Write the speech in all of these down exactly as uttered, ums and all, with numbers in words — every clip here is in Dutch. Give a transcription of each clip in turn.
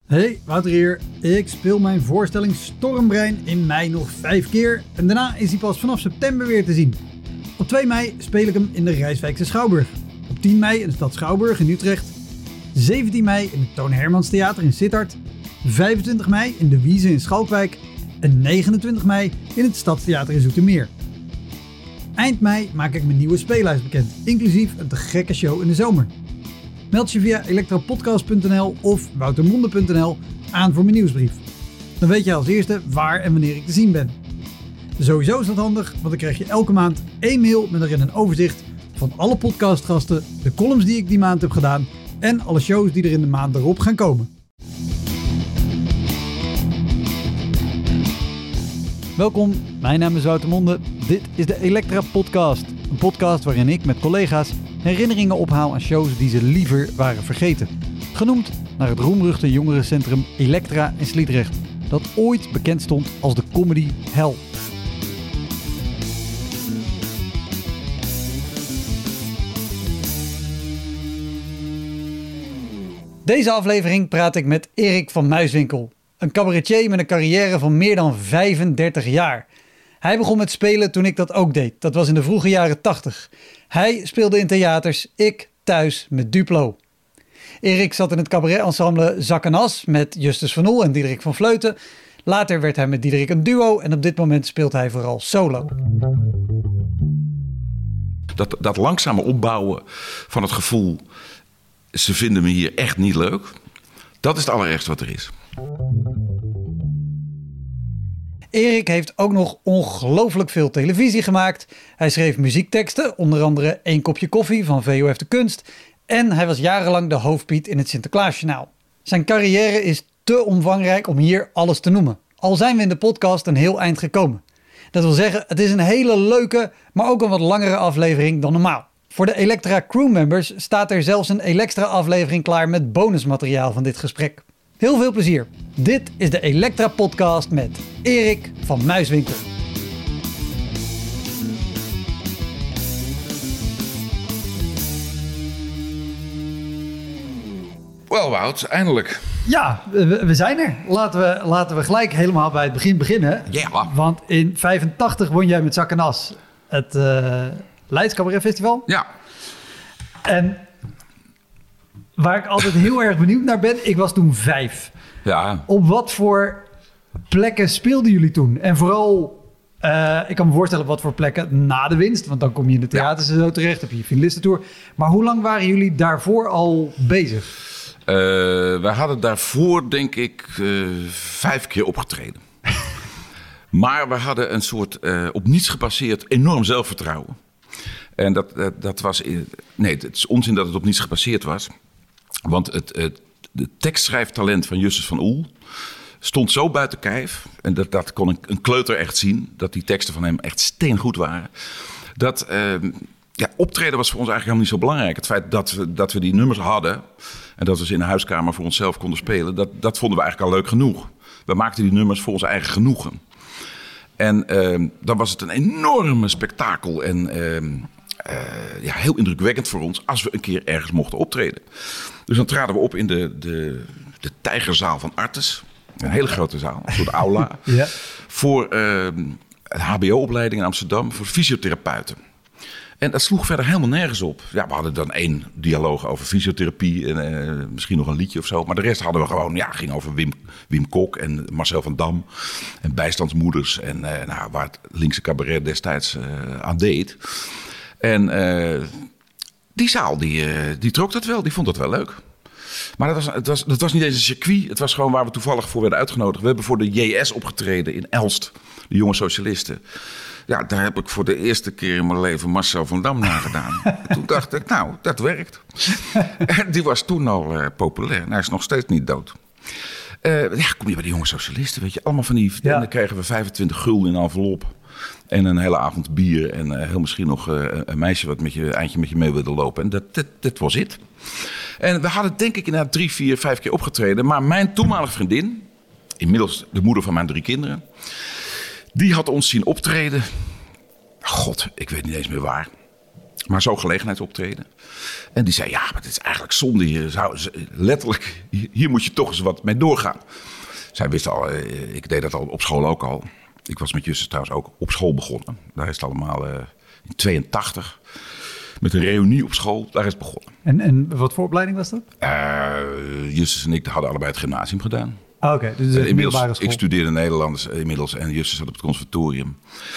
Hey, Wouter hier. Ik speel mijn voorstelling Stormbrein in mei nog vijf keer en daarna is hij pas vanaf september weer te zien. Op twee mei speel ik hem in de Rijswijkse Schouwburg. Op tien mei in de stad Schouwburg in Utrecht. zeventien mei in het Toon Hermans Theater in Sittard. vijfentwintig mei in de Wieze in Schalkwijk. En negenentwintig mei in het Stadstheater in Zoetermeer. Eind mei maak ik mijn nieuwe speellijst bekend, inclusief een te gekke show in de zomer. Meld je via elektrapodcast punt n l of woutermonde punt n l aan voor mijn nieuwsbrief. Dan weet je als eerste waar en wanneer ik te zien ben. Sowieso is dat handig, want dan krijg je elke maand één mail met erin een overzicht van alle podcastgasten, de columns die ik die maand heb gedaan en alle shows die er in de maand erop gaan komen. Welkom, mijn naam is Wouter Monde. Dit is de Elektra Podcast. Een podcast waarin ik met collega's herinneringen ophaal aan shows die ze liever waren vergeten. Genoemd naar het roemruchte jongerencentrum Elektra in Sliedrecht, dat ooit bekend stond als de comedy hell. Deze aflevering praat ik met Erik van Muiswinkel. Een cabaretier met een carrière van meer dan vijfendertig jaar. Hij begon met spelen toen ik dat ook deed. Dat was in de vroege jaren tachtig. Hij speelde in theaters, ik thuis met Duplo. Erik zat in het cabaret-ensemble Zak en As met Justus van Oel en Diederik van Vleuten. Later werd hij met Diederik een duo en op dit moment speelt hij vooral solo. Dat, dat langzame opbouwen van het gevoel, ze vinden me hier echt niet leuk. Dat is het allerergste wat er is. Erik heeft ook nog ongelooflijk veel televisie gemaakt. Hij schreef muziekteksten, onder andere Eén kopje koffie van V O F de Kunst. En hij was jarenlang de hoofdpiet in het Sinterklaasjournaal. Zijn carrière is te omvangrijk om hier alles te noemen. Al zijn we in de podcast een heel eind gekomen. Dat wil zeggen, het is een hele leuke, maar ook een wat langere aflevering dan normaal. Voor de Elektra crewmembers staat er zelfs een Elektra aflevering klaar met bonusmateriaal van dit gesprek. Heel veel plezier. Dit is de Elektra Podcast met Erik van Muiswinkel. Wel Wout, eindelijk. Ja, we, we zijn er. Laten we, laten we gelijk helemaal bij het begin beginnen. Ja. Want in vijfentachtig won jij met Zak en As het uh, Leids Cabaret Festival. Ja. En waar ik altijd heel erg benieuwd naar ben, ik was toen vijf. Ja. Op wat voor plekken speelden jullie toen? En vooral, uh, ik kan me voorstellen wat voor plekken na de winst. Want dan kom je in de theaters en zo terecht, heb je je finalistentour. Maar hoe lang waren jullie daarvoor al bezig? Uh, wij hadden daarvoor denk ik uh, vijf keer opgetreden. Maar we hadden een soort uh, op niets gebaseerd enorm zelfvertrouwen. En dat, dat, dat was... In, nee, het is onzin dat het op niets gebaseerd was. Want het... het de tekstschrijftalent van Justus van Oel stond zo buiten kijf. En dat, dat kon een, een kleuter echt zien. Dat die teksten van hem echt steengoed waren. Dat uh, ja, optreden was voor ons eigenlijk helemaal niet zo belangrijk. Het feit dat we, dat we die nummers hadden. En dat we ze in de huiskamer voor onszelf konden spelen. Dat, dat vonden we eigenlijk al leuk genoeg. We maakten die nummers voor ons eigen genoegen. En uh, dan was het een enorme spektakel. En... Uh, Uh, ja, heel indrukwekkend voor ons als we een keer ergens mochten optreden. Dus dan traden we op in de, de, de Tijgerzaal van Artes. Een hele grote zaal, een soort aula. Ja. Voor uh, een H B O-opleiding in Amsterdam voor fysiotherapeuten. En dat sloeg verder helemaal nergens op. Ja, we hadden dan één dialoog over fysiotherapie en uh, misschien nog een liedje of zo. Maar de rest hadden we gewoon, ja, ging over Wim, Wim Kok en Marcel van Dam. En bijstandsmoeders en uh, nou, waar het linkse cabaret destijds uh, aan deed. En uh, die zaal, die, uh, die trok dat wel. Die vond dat wel leuk. Maar dat was, het was, dat was niet eens een circuit. Het was gewoon waar we toevallig voor werden uitgenodigd. We hebben voor de J S opgetreden in Elst. De jonge socialisten. Ja, daar heb ik voor de eerste keer in mijn leven Marcel van Dam nagedaan. Toen dacht ik, nou, dat werkt. En die was toen al uh, populair. En hij is nog steeds niet dood. Uh, ja, kom je bij de jonge socialisten, weet je. Allemaal van die... Ja. En dan kregen we vijfentwintig gulden in een envelop. En een hele avond bier. En uh, heel misschien nog uh, een meisje wat met je eindje met je mee wilde lopen. En dat, dat, dat was het. En we hadden denk ik inderdaad drie, vier, vijf keer opgetreden. Maar mijn toenmalige vriendin, inmiddels de moeder van mijn drie kinderen, die had ons zien optreden. God, ik weet niet eens meer waar. Maar zo gelegenheidsoptreden. En die zei, ja, maar dit is eigenlijk zonde. Je zou, letterlijk, hier moet je toch eens wat mee doorgaan. Zij wist al, ik deed dat al op school ook al. Ik was met Justus trouwens ook op school begonnen. Daar is het allemaal uh, in tweeëntachtig. Met een reunie op school, daar is het begonnen. En, en wat voor opleiding was dat? Uh, Justus en ik hadden allebei het gymnasium gedaan. Ah, oké. Okay. Dus uh, inmiddels, ik studeerde Nederlands inmiddels en Justus zat op het conservatorium.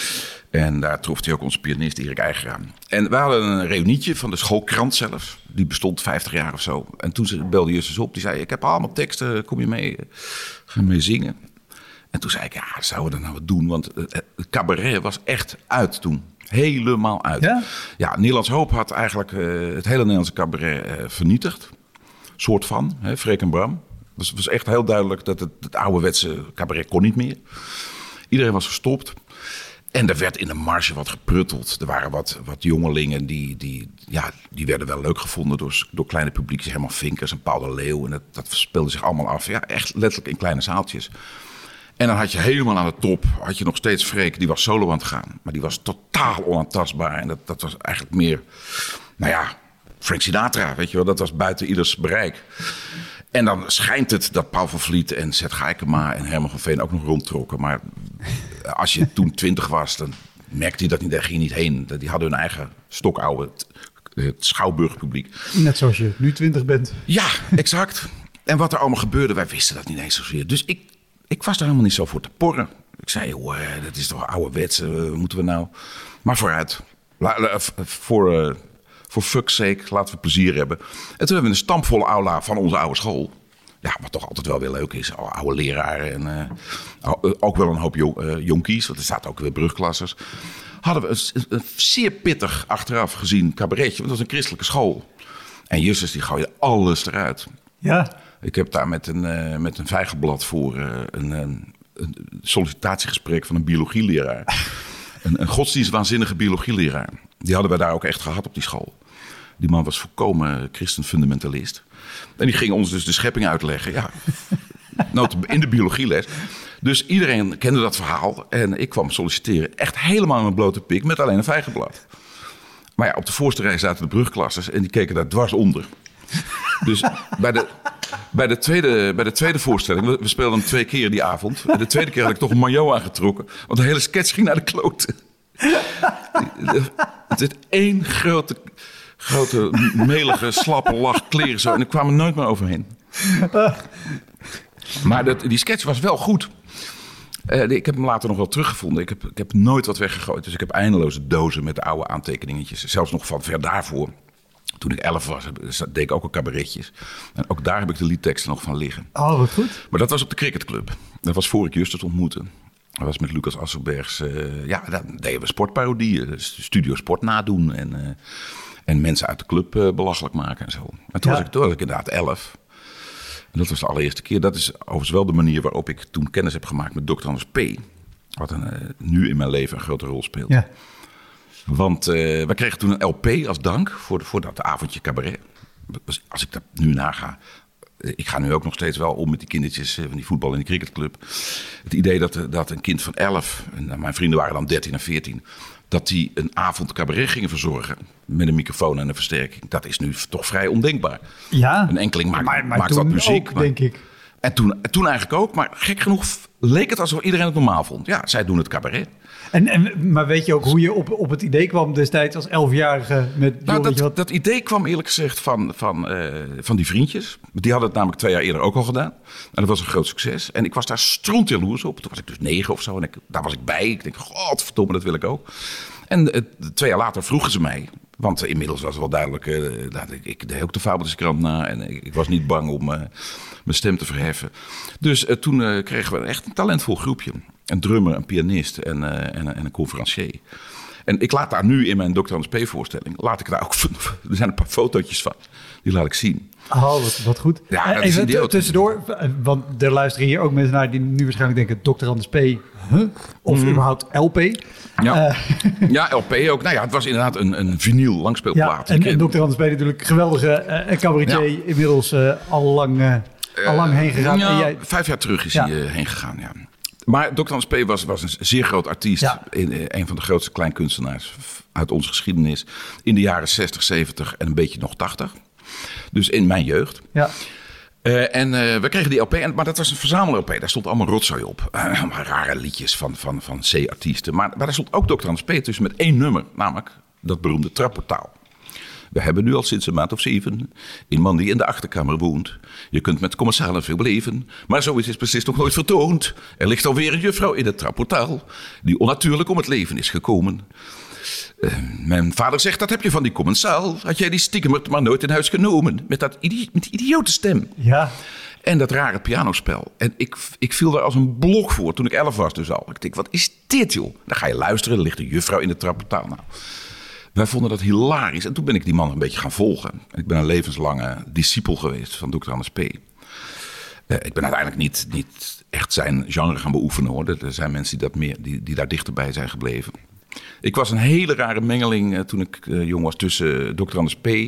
En daar trof hij ook onze pianist Erik Eigeraan. En we hadden een reunietje van de schoolkrant zelfs. Die bestond vijftig jaar of zo. En toen belde Justus op. Die zei, ik heb allemaal teksten, kom je mee? Ga mee zingen? En toen zei ik, ja, zouden we dat nou wat doen? Want het cabaret was echt uit toen. Helemaal uit. Ja? Ja, Nederlands Hoop had eigenlijk uh, het hele Nederlandse cabaret uh, vernietigd. Soort van, hè, Freek en Bram. Dus het was echt heel duidelijk dat het, het ouderwetse cabaret kon niet meer. Iedereen was gestopt. En er werd in de marge wat geprutteld. Er waren wat, wat jongelingen die, die, ja, die werden wel leuk gevonden door, door kleine publiekjes. Herman Vinkers en Paul de Leeuw. En dat, dat speelde zich allemaal af. Ja, echt letterlijk in kleine zaaltjes. En dan had je helemaal aan de top, had je nog steeds Freek, die was solo aan het gaan. Maar die was totaal onaantastbaar. En dat, dat was eigenlijk meer, nou ja, Frank Sinatra, weet je wel. Dat was buiten ieders bereik. En dan schijnt het dat Paul van Vliet en Zet Gaikema en Herman van Veen ook nog rondtrokken. Maar als je toen twintig was, dan merkte je dat niet, daar ging je niet heen. Die hadden hun eigen stokoude, het, het schouwburgpubliek. Net zoals je nu twintig bent. Ja, exact. En wat er allemaal gebeurde, wij wisten dat niet eens zozeer. Dus ik, ik was daar helemaal niet zo voor te porren. Ik zei, joh, dat is toch ouderwets, uh, moeten we nou... Maar vooruit, La, la, voor... Uh, Voor fuck's sake, laten we plezier hebben. En toen hebben we een stampvolle aula van onze oude school. Ja, wat toch altijd wel weer leuk is. Oude leraren en uh, ook wel een hoop jong, uh, jonkies. Want er zaten ook weer brugklassers. Hadden we een, een zeer pittig achteraf gezien cabaretje. Want dat was een christelijke school. En Justus die gooide alles eruit. Ja. Ik heb daar met een, uh, met een vijgenblad voor uh, een, een, een sollicitatiegesprek van een biologieleraar. een, een godsdienstwaanzinnige biologieleraar. Die hadden we daar ook echt gehad op die school. Die man was volkomen christenfundamentalist. En die ging ons dus de schepping uitleggen. Ja, in de biologieles. Dus iedereen kende dat verhaal. En ik kwam solliciteren. Echt helemaal in mijn blote pik. Met alleen een vijgenblad. Maar ja, op de voorste rij zaten de brugklassers. En die keken daar dwars onder. Dus bij de, bij de, tweede, bij de tweede voorstelling. We, we speelden hem twee keer die avond. De tweede keer had ik toch een maillot aangetrokken. Want de hele sketch ging naar de kloten. Het is één grote... Grote, melige, slappe lach, kleren zo. En ik kwam er nooit meer overheen. Maar dat, die sketch was wel goed. Uh, ik heb hem later nog wel teruggevonden. Ik heb, ik heb nooit wat weggegooid. Dus ik heb eindeloze dozen met de oude aantekeningetjes. Zelfs nog van ver daarvoor. Toen ik elf was, deed ik ook al cabaretjes. En ook daar heb ik de liedteksten nog van liggen. Oh, wat goed. Maar dat was op de cricketclub. Dat was voor ik Justus ontmoette. Dat was met Lucas Asselbergs. Uh, ja, dan deden we sportparodieën. Dus Studio Sport nadoen en... Uh, En mensen uit de club uh, belachelijk maken en zo. En toen, ja. was ik, toen was ik inderdaad elf. En dat was de allereerste keer. Dat is overigens wel de manier waarop ik toen kennis heb gemaakt met dokter Anders P. Wat een, uh, nu in mijn leven een grote rol speelt. Ja. Want uh, we kregen toen een L P als dank voor, de, voor dat avondje cabaret. Als ik dat nu naga... Ik ga nu ook nog steeds wel om met die kindertjes van die voetbal- en die cricketclub. Het idee dat, dat een kind van elf... en mijn vrienden waren dan dertien en veertien... dat die een avond cabaret gingen verzorgen met een microfoon en een versterking. Dat is nu toch vrij ondenkbaar. Ja, een enkeling maakt, maar, maar maakt wat muziek. Ook, maar, denk ik. En toen, toen eigenlijk ook. Maar gek genoeg leek het alsof iedereen het normaal vond. Ja, zij doen het cabaret. En, en, maar weet je ook hoe je op, op het idee kwam destijds als elfjarige? Met, nou, dat, wat... dat idee kwam eerlijk gezegd van, van, uh, van die vriendjes. Die hadden het namelijk twee jaar eerder ook al gedaan. En dat was een groot succes. En ik was daar strontjaloers op. Toen was ik dus negen of zo. En ik, daar was ik bij. Ik denk, godverdomme, dat wil ik ook. En uh, twee jaar later vroegen ze mij... Want uh, inmiddels was het wel duidelijk... Uh, dat ik, ik deed ook de Fabeltjesche Krant na. En ik, ik was niet bang om uh, mijn stem te verheffen. Dus uh, toen uh, kregen we echt een talentvol groepje. Een drummer, een pianist en, uh, en, en een conferencier. En ik laat daar nu in mijn dokter Anders P. voorstelling... laat ik daar ook... Er zijn een paar fotootjes van. Die laat ik zien. Oh, wat, wat goed. Ja, dat even is idioot. Tussendoor, want er luisteren hier ook mensen naar... die nu waarschijnlijk denken... dokter Anders P. Huh? Of mm. überhaupt L P. Ja. Uh, ja, L P ook. Nou ja, het was inderdaad een, een vinyl langspeelplaat. Ja, en, en dokter Anders P. natuurlijk geweldige uh, cabaretier. Ja. Inmiddels uh, al lang, uh, al lang heen gegaan. Ja, en jij... Vijf jaar terug is ja. hij uh, heen gegaan, ja. Maar dokter Anders P. was, was een zeer groot artiest. Ja. In, een van de grootste kleinkunstenaars uit onze geschiedenis. In de jaren zestig, zeventig en een beetje nog tachtig. Dus in mijn jeugd. Ja. Uh, en uh, we kregen die L P, en, maar dat was een verzamel-L P. Daar stond allemaal rotzooi op. Uh, allemaal rare liedjes van, van, van C-artiesten. Maar, maar daar stond ook dokter Anders P. tussen met één nummer. Namelijk dat beroemde Trapportaal. We hebben nu al sinds een maand of zeven een man die in de achterkamer woont. Je kunt met commensalen veel beleven, maar zoiets is precies nog nooit vertoond. Er ligt alweer een juffrouw in het trapportaal die onnatuurlijk om het leven is gekomen. Uh, mijn vader zegt, dat heb je van die commensaal. Had jij die stiekem maar nooit in huis genomen? Met, dat idi- met die idiote stem. Ja. En dat rare pianospel. En ik, ik viel daar als een blok voor toen ik elf was dus al. Ik denk, wat is dit joh? Dan ga je luisteren, er ligt een juffrouw in het trapportaal. Nou, wij vonden dat hilarisch. En toen ben ik die man een beetje gaan volgen. Ik ben een levenslange discipel geweest van dokter Anders P. Uh, ik ben uiteindelijk niet, niet echt zijn genre gaan beoefenen hoor. Er zijn mensen die, dat meer, die, die daar dichterbij zijn gebleven. Ik was een hele rare mengeling uh, toen ik uh, jong was tussen uh, dokter Anders P. Uh,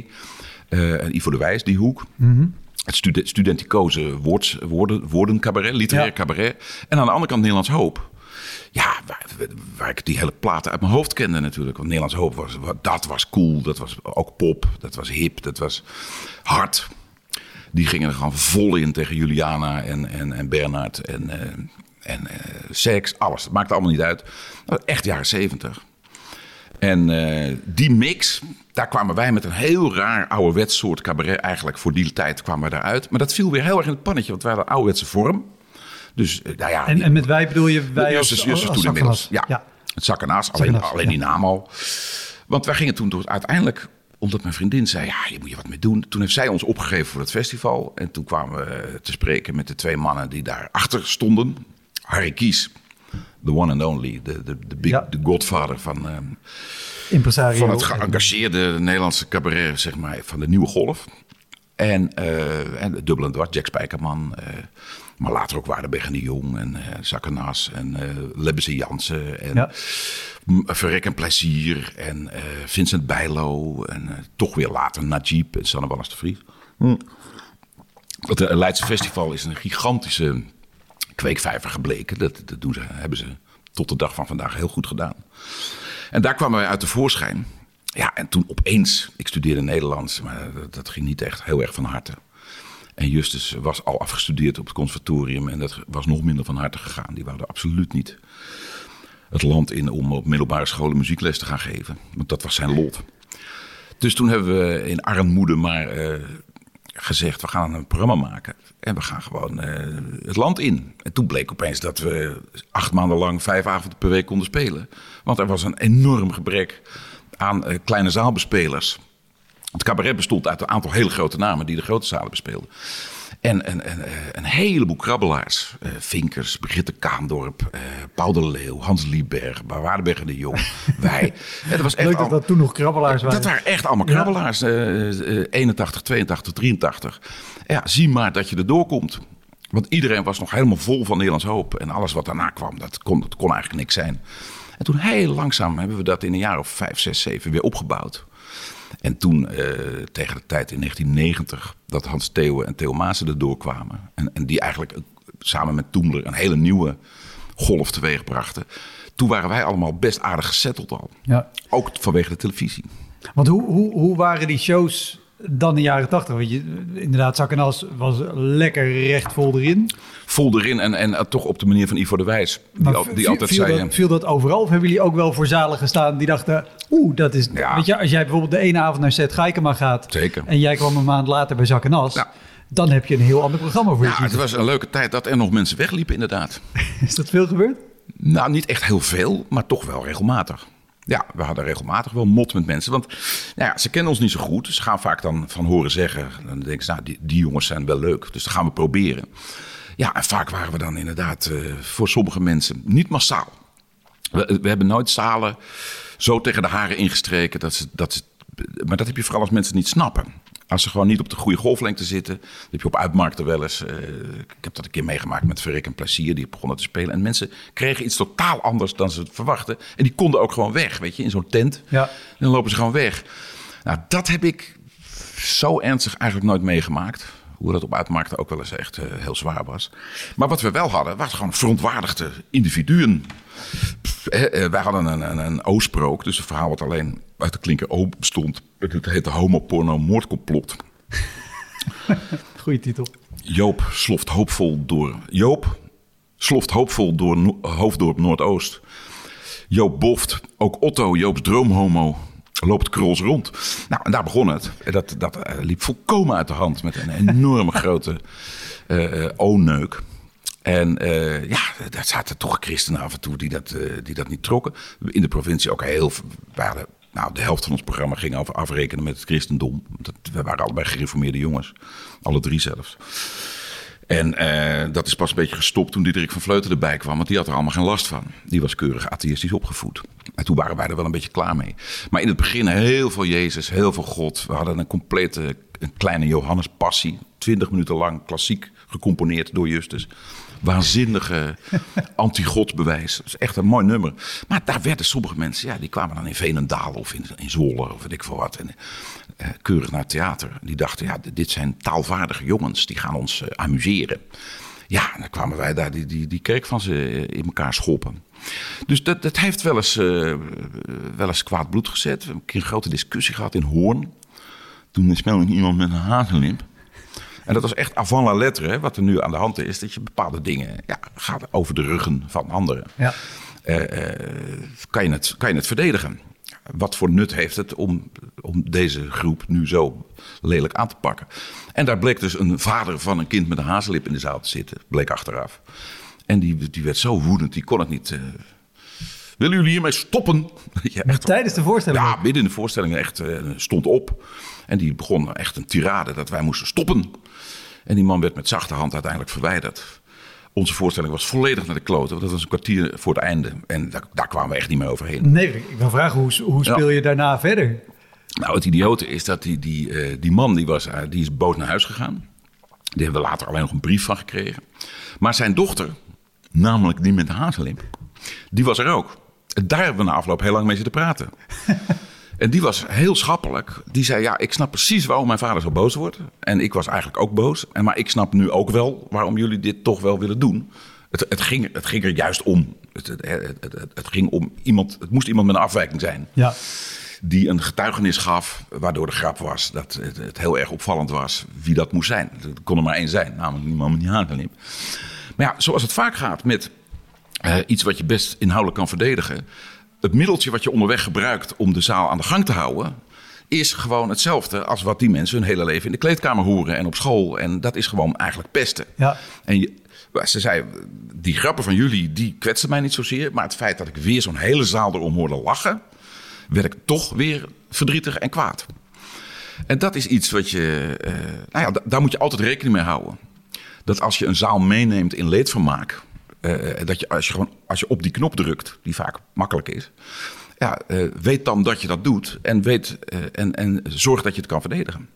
en Ivo de Wijs, die hoek. Mm-hmm. Het stud- studenticoze woords, woorden, woordencabaret, literair ja. cabaret. En aan de andere kant Nederlands Hoop. Ja, waar, waar ik die hele platen uit mijn hoofd kende natuurlijk. Want Nederlands Hoop, was, dat was cool. Dat was ook pop. Dat was hip. Dat was hard. Die gingen er gewoon vol in tegen Juliana en, en, en Bernhard en, uh, en uh, seks. Alles. Dat maakte allemaal niet uit. Echt jaren zeventig. En uh, die mix, daar kwamen wij met een heel raar ouderwets soort cabaret. Eigenlijk voor die tijd kwamen we daaruit. Maar dat viel weer heel erg in het pannetje. Want wij hadden een ouderwetse vorm. Dus, uh, nou ja, en, en met wij bedoel je wij Justus, als, Justus als toen inmiddels. Ja, ja. Het Zak en As, alleen, alleen ja. die naam al. Want wij gingen toen door, uiteindelijk, omdat mijn vriendin zei, ja, je moet je wat mee doen. Toen heeft zij ons opgegeven voor het festival. En toen kwamen we te spreken met de twee mannen die daarachter stonden. Harry Kies, the one and only, de, de, de, big, ja. de godfather van, um, Impresario. van het geëngageerde Nederlandse cabaret, zeg maar, van de nieuwe golf. En, uh, en Dubbel en Dwars, Jack Spijkerman. Uh, maar later ook Waardenberg en de Jong en uh, Zak en As en uh, Lebbese Jansen en ja. Verrek en Plezier en uh, Vincent Bijlo en uh, toch weer later Najib en Sanne Wallis de Vries. Hm. Het uh, Leidse Festival is een gigantische kweekvijver gebleken. Dat, dat doen ze, hebben ze tot de dag van vandaag heel goed gedaan. En daar kwamen wij uit de voorschijn. Ja, en toen opeens, ik studeerde Nederlands, maar dat, dat ging niet echt heel erg van harte. En Justus was al afgestudeerd op het conservatorium en dat was nog minder van harte gegaan. Die wouden absoluut niet het land in om op middelbare scholen muziekles te gaan geven. Want dat was zijn lot. Dus toen hebben we in armoede maar uh, gezegd, we gaan een programma maken. En we gaan gewoon uh, het land in. En toen bleek opeens dat we acht maanden lang vijf avonden per week konden spelen. Want er was een enorm gebrek aan uh, kleine zaalbespelers. Het cabaret bestond uit een aantal hele grote namen die de grote zalen bespeelden. En een, een, een heleboel krabbelaars. Uh, Vinkers, Brigitte Kaandorp, uh, Paul de Leeuw, Hans Lieberg, Waardenberg en de Jong. Wij. Dat was echt leuk dat dat toen nog krabbelaars waren. Dat waren echt allemaal krabbelaars. Uh, uh, eenentachtig, tweeëntachtig, drieëntachtig. Ja, zie maar dat je erdoor komt. Want iedereen was nog helemaal vol van Nederlands Hoop. En alles wat daarna kwam, dat kon, dat kon eigenlijk niks zijn. En toen heel langzaam hebben we dat in een jaar of vijf, zes, zeven weer opgebouwd. En toen, uh, tegen de tijd in negentien negentig, dat Hans Theeuwen en Theo Maassen erdoor kwamen. En, en die eigenlijk uh, samen met Toemler een hele nieuwe golf teweeg brachten. Toen waren wij allemaal best aardig gesetteld al. Ja. Ook vanwege de televisie. Want hoe, hoe, hoe waren die shows dan in de jaren tachtig? Want je, inderdaad, Zak en As was lekker recht vol erin. Vol erin en, en uh, toch op de manier van Ivo de Wijs. Die, al, die viel, altijd viel zei... Dat, viel dat overal? Of hebben jullie ook wel voor zalen gestaan die dachten... Oeh, dat is... Ja. Weet je, als jij bijvoorbeeld de ene avond naar Zet Gaikema gaat... Zeker. En jij kwam een maand later bij Zak en As... Ja. Dan heb je een heel ander programma voor je. Ja, het was een leuke tijd dat er nog mensen wegliepen inderdaad. Is dat veel gebeurd? Nou, niet echt heel veel, maar toch wel regelmatig. Ja, we hadden regelmatig wel mot met mensen. Want nou ja, ze kennen ons niet zo goed. Dus ze gaan vaak dan van horen zeggen. Dan denken ze, nou, die, die jongens zijn wel leuk. Dus dat gaan we proberen. Ja, en vaak waren we dan inderdaad uh, voor sommige mensen niet massaal. We, we hebben nooit zalen zo tegen de haren ingestreken. Dat ze, dat ze, maar dat heb je vooral als mensen het niet snappen. Als ze gewoon niet op de goede golflengte zitten. Dat heb je op uitmarkten wel eens. Uh, ik heb dat een keer meegemaakt met Verrek en Plezier. Die begonnen te spelen. En mensen kregen iets totaal anders dan ze verwachten. En die konden ook gewoon weg, weet je, in zo'n tent. Ja. En dan lopen ze gewoon weg. Nou, dat heb ik zo ernstig eigenlijk nooit meegemaakt. hoe dat op uitmaakte ook wel eens echt uh, heel zwaar was. Maar wat we wel hadden, waren gewoon verontwaardigde individuen. Pff, eh, wij hadden een, een, een O-sprook, dus een verhaal wat alleen uit de klinker O bestond. Het heette Homoporno Moordcomplot. Goeie titel. Joop sloft hoopvol door... Joop sloft hoopvol door no- Hoofddorp Noordoost. Joop boft, ook Otto, Joops droomhomo, loopt kruls rond. Nou, en daar begon het. Dat, dat uh, liep volkomen uit de hand met een enorme grote uh, uh, O-neuk. En uh, ja, daar zaten toch christenen af en toe die dat, uh, die dat niet trokken. In de provincie ook heel... Waren, nou, de helft van ons programma ging over afrekenen met het christendom. Dat, we waren allebei gereformeerde jongens. Alle drie zelfs. En uh, dat is pas een beetje gestopt toen Diederik van Vleuten erbij kwam. Want die had er allemaal geen last van. Die was keurig atheïstisch opgevoed. En toen waren wij er wel een beetje klaar mee. Maar in het begin heel veel Jezus, heel veel God. We hadden een complete, een kleine Johannes Passie. Twintig minuten lang, klassiek gecomponeerd door Justus. Waanzinnige anti-godsbewijs. Dat is echt een mooi nummer. Maar daar werden sommige mensen, ja, die kwamen dan in Veenendaal of in, in Zwolle of weet ik veel wat. En, uh, keurig naar het theater. Die dachten, ja, dit zijn taalvaardige jongens. Die gaan ons uh, amuseren. Ja, en dan kwamen wij daar die, die, die kerk van ze in elkaar schoppen. Dus dat, dat heeft wel eens, uh, wel eens kwaad bloed gezet. We hebben een keer een grote discussie gehad in Hoorn. Toen speelde iemand met een hazenlimp. En dat was echt avant la lettre, hè, wat er nu aan de hand is. Dat je bepaalde dingen ja, gaat over de ruggen van anderen. Ja. Uh, uh, kan, je het, kan je het verdedigen? Wat voor nut heeft het om, om deze groep nu zo lelijk aan te pakken? En daar bleek dus een vader van een kind met een hazenlip in de zaal te zitten. Bleek achteraf. En die, die werd zo woedend, die kon het niet... Uh, willen jullie hiermee stoppen? Ja, echt, tijdens de voorstelling? Ja, midden in de voorstelling echt uh, stond op. En die begon echt een tirade dat wij moesten stoppen. En die man werd met zachte hand uiteindelijk verwijderd. Onze voorstelling was volledig naar de kloten. Want dat was een kwartier voor het einde. En daar, daar kwamen we echt niet meer overheen. Nee, ik wil vragen, hoe, hoe speel je ja. daarna verder? Nou, het idiote is dat die, die, uh, die man die, was, uh, die is boos naar huis gegaan. Die hebben we later alleen nog een brief van gekregen. Maar zijn dochter, namelijk die met de hazenlimp, die was er ook. En daar hebben we na afloop heel lang mee zitten praten. En die was heel schappelijk. Die zei, ja, ik snap precies waarom mijn vader zo boos wordt. En ik was eigenlijk ook boos. En, maar ik snap nu ook wel waarom jullie dit toch wel willen doen. Het, het, ging, het ging er juist om. Het, het, het, het, het ging om iemand. Het moest iemand met een afwijking zijn. Ja. Die een getuigenis gaf, waardoor de grap was dat het, het heel erg opvallend was wie dat moest zijn. Er kon er maar één zijn, namelijk die man met die hazenlimp. Maar ja, zoals het vaak gaat met uh, iets wat je best inhoudelijk kan verdedigen. Het middeltje wat je onderweg gebruikt om de zaal aan de gang te houden, is gewoon hetzelfde als wat die mensen hun hele leven in de kleedkamer horen en op school. En dat is gewoon eigenlijk pesten. Ja. En je, ze zei, die grappen van jullie, die kwetsten mij niet zozeer. Maar het feit dat ik weer zo'n hele zaal erom hoorde lachen, werd ik toch weer verdrietig en kwaad. En dat is iets wat je, uh, nou ja, d- daar moet je altijd rekening mee houden. Dat als je een zaal meeneemt in leedvermaak, Uh, dat je als, je gewoon, als je op die knop drukt, die vaak makkelijk is, ja, uh, weet dan dat je dat doet en, weet, uh, en, en zorg dat je het kan verdedigen.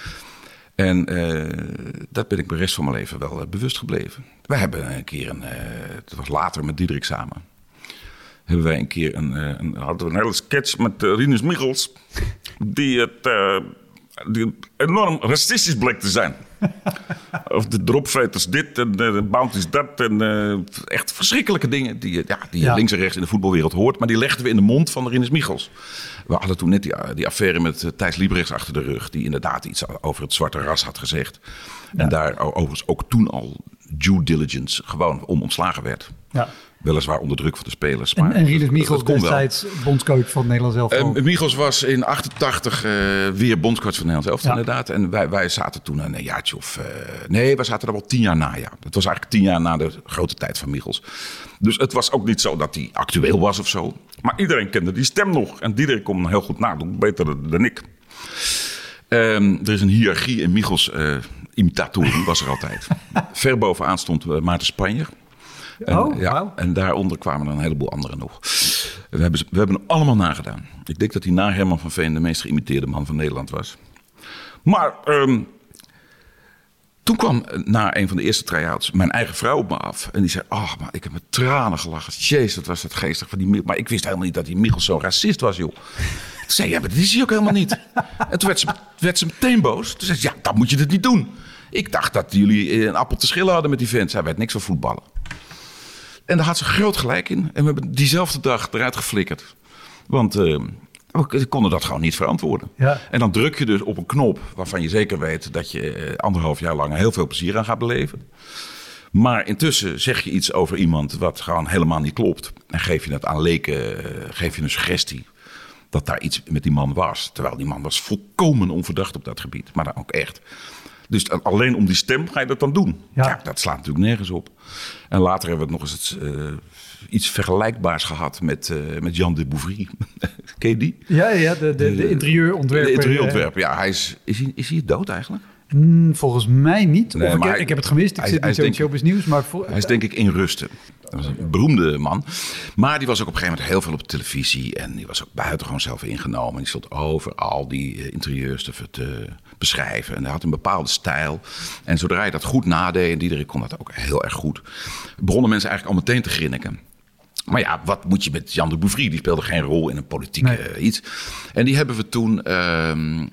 En uh, dat ben ik de rest van mijn leven wel uh, bewust gebleven. Wij hebben een keer, een, uh, het was later met Diederik samen, hebben wij een keer een, uh, een, hadden we een hele sketch met uh, Rinus Michels, die het uh, die enorm racistisch bleek te zijn. Of de dropveters dit en de bounties dat. En uh, echt verschrikkelijke dingen die, ja, die ja. je links en rechts in de voetbalwereld hoort. Maar die legden we in de mond van de Rinus Michels. We hadden toen net die, die affaire met uh, Thijs Liebrechts achter de rug. Die inderdaad iets over het zwarte ras had gezegd. Ja. En daar overigens ook toen al due diligence gewoon om ontslagen werd. Ja. Weliswaar onder druk van de spelers. Maar en en Rinus Michels destijds bondscoach van het Nederlands elftal. Uh, Michels was in achtentachtig uh, weer bondscoach van het Nederlands elftal, ja. inderdaad. En wij, wij zaten toen een jaartje of... Uh, nee, wij zaten er wel tien jaar na, ja. Het was eigenlijk tien jaar na de grote tijd van Michels. Dus het was ook niet zo dat hij actueel was of zo. Maar iedereen kende die stem nog. En Diederik kon hem heel goed nadoen, beter dan ik. Um, er is een hiërarchie in Michels uh, imitatoren, was er altijd. Ver bovenaan stond uh, Maarten Spanjer. En, oh, ja, wow. En daaronder kwamen er een heleboel anderen nog. We hebben, we hebben hem allemaal nagedaan. Ik denk dat hij na Herman van Veen de meest geïmiteerde man van Nederland was. Maar um, toen kwam na een van de eerste try-outs mijn eigen vrouw op me af. En die zei, oh, maar ik heb met tranen gelachen. Jezus, wat was dat geestig van die Michels. Maar ik wist helemaal niet dat die Michels zo'n racist was, joh. Toen zei ja, maar dat is hij ook helemaal niet. En toen werd ze, werd ze meteen boos. Toen zei ze, ja, dan moet je dit niet doen. Ik dacht dat jullie een appel te schillen hadden met die vent. Hij weet niks van voetballen. En daar had ze groot gelijk in. En we hebben diezelfde dag eruit geflikkerd. Want uh, we konden dat gewoon niet verantwoorden. Ja. En dan druk je dus op een knop waarvan je zeker weet dat je uh, anderhalf jaar lang heel veel plezier aan gaat beleven. Maar intussen zeg je iets over iemand wat gewoon helemaal niet klopt. En geef je het aan leken, uh, geef je een suggestie dat daar iets met die man was. Terwijl die man was volkomen onverdacht op dat gebied. Maar dan ook echt. Dus alleen om die stem ga je dat dan doen. Ja. Ja, dat slaat natuurlijk nergens op. En later hebben we nog eens het, uh, iets vergelijkbaars gehad met, uh, met Jan de Bouvry. Ken je die? Ja, ja de, de, de interieurontwerper. De interieurontwerper, ja. Hij is, is, hij, is hij dood eigenlijk? Mm, volgens mij niet. Nee, of ik, hij, ik heb het gemist. Ik hij, zit hij niet zo in Showbiz Nieuws. Maar voor, hij is denk ik in rusten. Dat was een beroemde man. Maar die was ook op een gegeven moment heel veel op televisie. En die was ook buitengewoon zelf ingenomen. En die stond overal die uh, interieurs te, te beschrijven. En hij had een bepaalde stijl. En zodra je dat goed nadeed, en Diederik kon dat ook heel erg goed, begonnen mensen eigenlijk al meteen te grinniken. Maar ja, wat moet je met Jan de Bouvry? Die speelde geen rol in een politieke nee. uh, iets. En die hebben we toen Uh,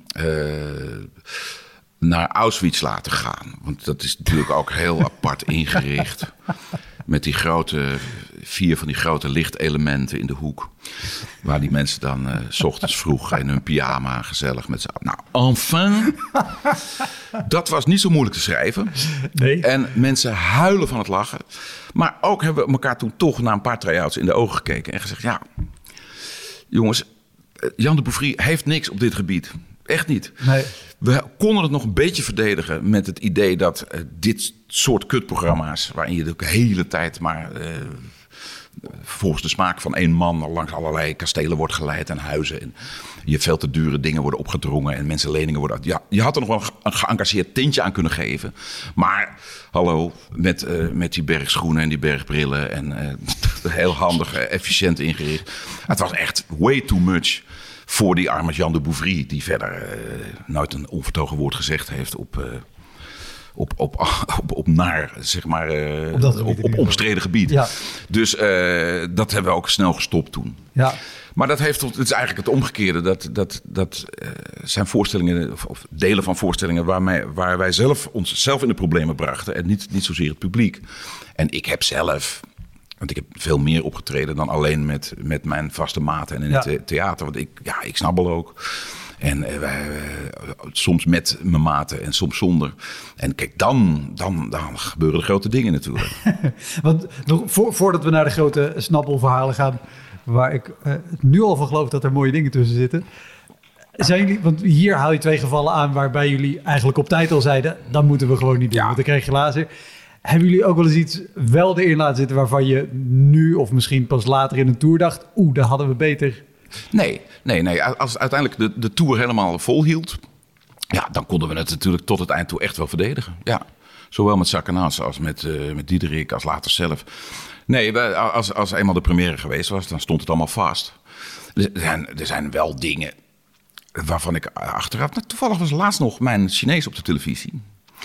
uh, naar Auschwitz laten gaan. Want dat is natuurlijk ook heel apart ingericht. Met die grote, vier van die grote lichtelementen in de hoek. Waar die mensen dan uh, 's ochtends vroeg in hun pyjama gezellig met z'n allen. Nou, enfin. Dat was niet zo moeilijk te schrijven. Nee. En mensen huilen van het lachen. Maar ook hebben we elkaar toen toch na een paar try-outs in de ogen gekeken. En gezegd, ja, jongens, Jan de Bouvry heeft niks op dit gebied. Echt niet. Nee. We konden het nog een beetje verdedigen met het idee dat uh, dit soort kutprogramma's, waarin je de hele tijd maar uh, volgens de smaak van één man langs allerlei kastelen wordt geleid en huizen. En je veel te dure dingen worden opgedrongen en mensen leningen worden. Ja, je had er nog wel een geëngageerd tintje aan kunnen geven. Maar hallo, met, uh, met die bergschoenen en die bergbrillen en uh, heel handig, uh, efficiënt ingericht. Het was echt way too much voor die arme Jan de Bouvry, die verder uh, nooit een onvertogen woord gezegd heeft op, uh, op, op, op, op naar, zeg maar, uh, op, dat op, op omstreden gebied. Ja. Dus uh, dat hebben we ook snel gestopt toen. Ja. Maar dat heeft, het is eigenlijk het omgekeerde. Dat, dat, dat uh, zijn voorstellingen, of, of delen van voorstellingen waarmee, waar wij zelf onszelf in de problemen brachten. En niet, niet zozeer het publiek. En ik heb zelf, want ik heb veel meer opgetreden dan alleen met, met mijn vaste maten en in ja. het theater. Want ik, ja, ik snabbel ook. En uh, wij, uh, soms met mijn maten en soms zonder. En kijk, dan, dan, dan gebeuren de grote dingen natuurlijk. Want nog voor, voordat we naar de grote snabbelverhalen gaan, waar ik uh, nu al van geloof dat er mooie dingen tussen zitten. Zijn jullie, want hier haal je twee gevallen aan waarbij jullie eigenlijk op tijd al zeiden, dan moeten we gewoon niet doen, ja. want dan krijg je lazer. Hebben jullie ook wel eens iets wel erin laten zitten waarvan je nu of misschien pas later in een tour dacht, oeh, daar hadden we beter. Nee, nee, nee. Als uiteindelijk de, de tour helemaal vol hield, ja, dan konden we het natuurlijk tot het eind toe echt wel verdedigen. Ja, zowel met Sarkanaas als met, uh, met Diederik, als later zelf. Nee, wij, als, als eenmaal de première geweest was, dan stond het allemaal vast. Er zijn, er zijn wel dingen waarvan ik achteraf, nou, toevallig was laatst nog mijn Chinees op de televisie.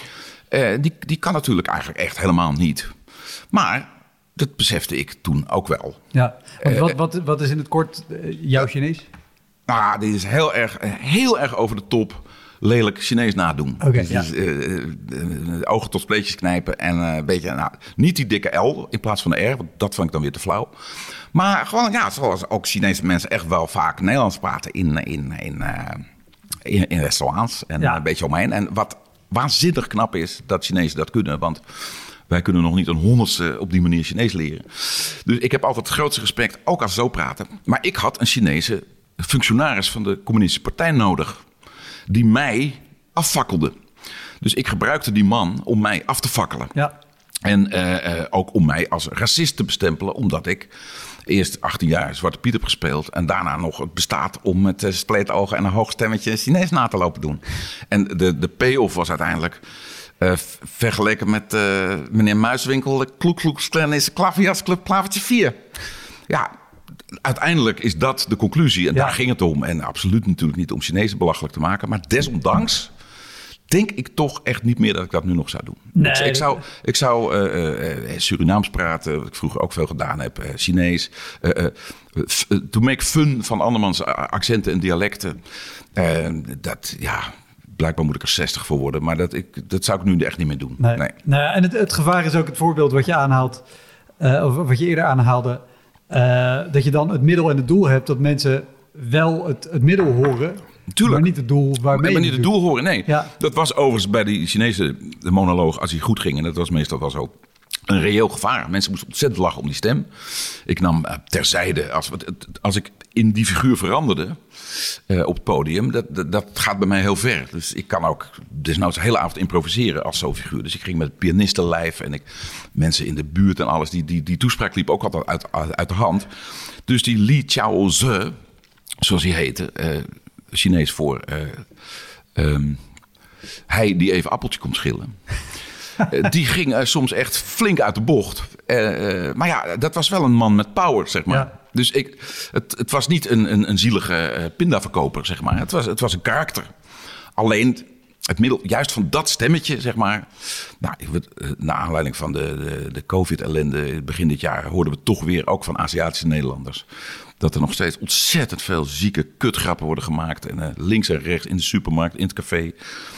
Uh, die, die kan natuurlijk eigenlijk echt helemaal niet. Maar dat besefte ik toen ook wel. Ja, want wat, wat, wat is in het kort uh, jouw Chinees? Nou, dit is heel erg, heel erg over de top lelijk Chinees nadoen. Okay, dus, ja. uh, uh, uh, ogen tot spleetjes knijpen en uh, een beetje, nou, niet die dikke L in plaats van de R, want dat vond ik dan weer te flauw. Maar gewoon, ja, zoals ook Chinese mensen echt wel vaak Nederlands praten in, in, in, uh, in, in restaurants en ja. een beetje omheen. En wat waanzinnig knap is dat Chinezen dat kunnen, want wij kunnen nog niet een honderdste op die manier Chinees leren. Dus ik heb altijd het grootste respect, ook als ze zo praten. Maar ik had een Chinese functionaris van de Communistische Partij nodig, die mij affakkelde. Dus ik gebruikte die man om mij af te fakkelen. Ja. En uh, uh, ook om mij als racist te bestempelen, omdat ik eerst achttien jaar Zwarte Piet heb gespeeld en daarna nog het bestaat om met uh, spleetogen en een hoog stemmetje Chinees na te lopen doen. En de, de payoff was uiteindelijk Uh, vergeleken met uh, meneer Muiswinkel, de Kloek Kloek Klan is Klavias Club Klavertje vier. Ja, uiteindelijk is dat de conclusie. En ja. daar ging het om. En absoluut natuurlijk niet om Chinezen belachelijk te maken. Maar desondanks denk ik toch echt niet meer dat ik dat nu nog zou doen. Nee. Dus ik zou, ik zou uh, uh, Surinaams praten, wat ik vroeger ook veel gedaan heb. Uh, Chinees. Uh, uh, f- to make fun van andermans accenten en dialecten. Uh, dat, ja... blijkbaar moet ik er zestig voor worden. Maar dat, ik, dat zou ik nu echt niet meer doen. Nee. Nee. Nou ja, en het, het gevaar is ook het voorbeeld wat je aanhaalt, uh, of wat je eerder aanhaalde, uh, dat je dan het middel en het doel hebt dat mensen wel het, het middel horen, Tuurlijk. maar niet het doel waarmee maar niet het doel horen, nee. Ja. Dat was overigens bij die Chinese monoloog, als hij goed ging, en dat was meestal wel zo, een reëel gevaar. Mensen moesten ontzettend lachen om die stem. Ik nam uh, terzijde, als, als ik in die figuur veranderde uh, op het podium, dat, dat, dat gaat bij mij heel ver. Dus ik kan ook desnoods de hele avond improviseren als zo'n figuur. Dus ik ging met pianistenlijf en ik, mensen in de buurt en alles. Die, die, die toespraak liep ook altijd uit, uit, uit de hand. Dus die Li Chaozi, zoals hij heette, uh, Chinees voor uh, um, hij die even appeltje komt schillen. Uh, die ging uh, soms echt flink uit de bocht. Uh, uh, maar ja, dat was wel een man met power, zeg maar. Ja. Dus ik, het, het was niet een, een, een zielige uh, pindaverkoper, zeg maar. Het was, het was een karakter. Alleen het middel, juist van dat stemmetje, zeg maar. Nou, uh, naar aanleiding van de, de, de COVID-ellende begin dit jaar hoorden we toch weer ook van Aziatische Nederlanders dat er nog steeds ontzettend veel zieke kutgrappen worden gemaakt. En uh, links en rechts, in de supermarkt, in het café.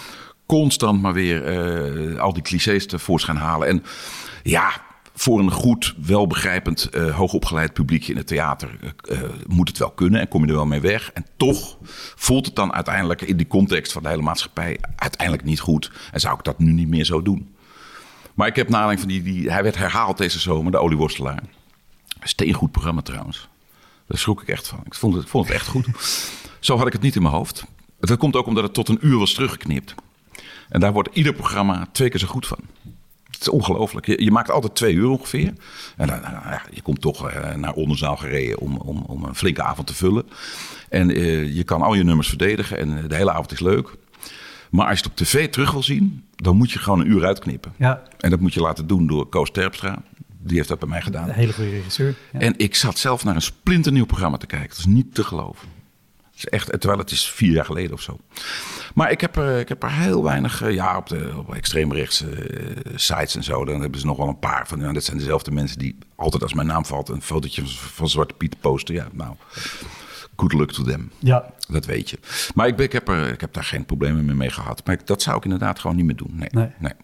Constant maar weer uh, al die clichés tevoorschijn halen. En ja, voor een goed, welbegrijpend, uh, hoogopgeleid publiekje in het theater uh, moet het wel kunnen en kom je er wel mee weg. En toch voelt het dan uiteindelijk in die context van de hele maatschappij uiteindelijk niet goed. En zou ik dat nu niet meer zo doen. Maar ik heb naar aanleiding van die, die... Hij werd herhaald deze zomer, de Olieworstelaar. Steengoed programma trouwens. Daar schrok ik echt van. Ik vond het, vond het echt goed. Zo had ik het niet in mijn hoofd. Dat komt ook omdat het tot een uur was teruggeknipt. En daar wordt ieder programma twee keer zo goed van. Het is ongelooflijk. Je, je maakt altijd twee uur ongeveer. En dan, nou ja, je komt toch uh, naar Oldenzaal gereden om, om, om een flinke avond te vullen. En uh, je kan al je nummers verdedigen en uh, de hele avond is leuk. Maar als je het op tv terug wil zien, dan moet je gewoon een uur uitknippen. Ja. En dat moet je laten doen door Koos Terpstra. Die heeft dat bij mij gedaan. Een hele goede regisseur. Ja. En ik zat zelf naar een splinternieuw programma te kijken. Dat is niet te geloven. Het is echt, terwijl het is vier jaar geleden of zo. Maar ik heb er, ik heb er heel weinig... Ja, op de op extreemrechtse uh, sites en zo. Dan hebben ze nog wel een paar van... Nou, dat zijn dezelfde mensen die altijd als mijn naam valt... een fotootje van Zwarte Piet posten. Ja, nou... Good luck to them. Ja. Dat weet je. Maar ik, ik, heb er, ik heb daar geen problemen meer mee gehad. Maar ik, dat zou ik inderdaad gewoon niet meer doen. Nee. nee. nee.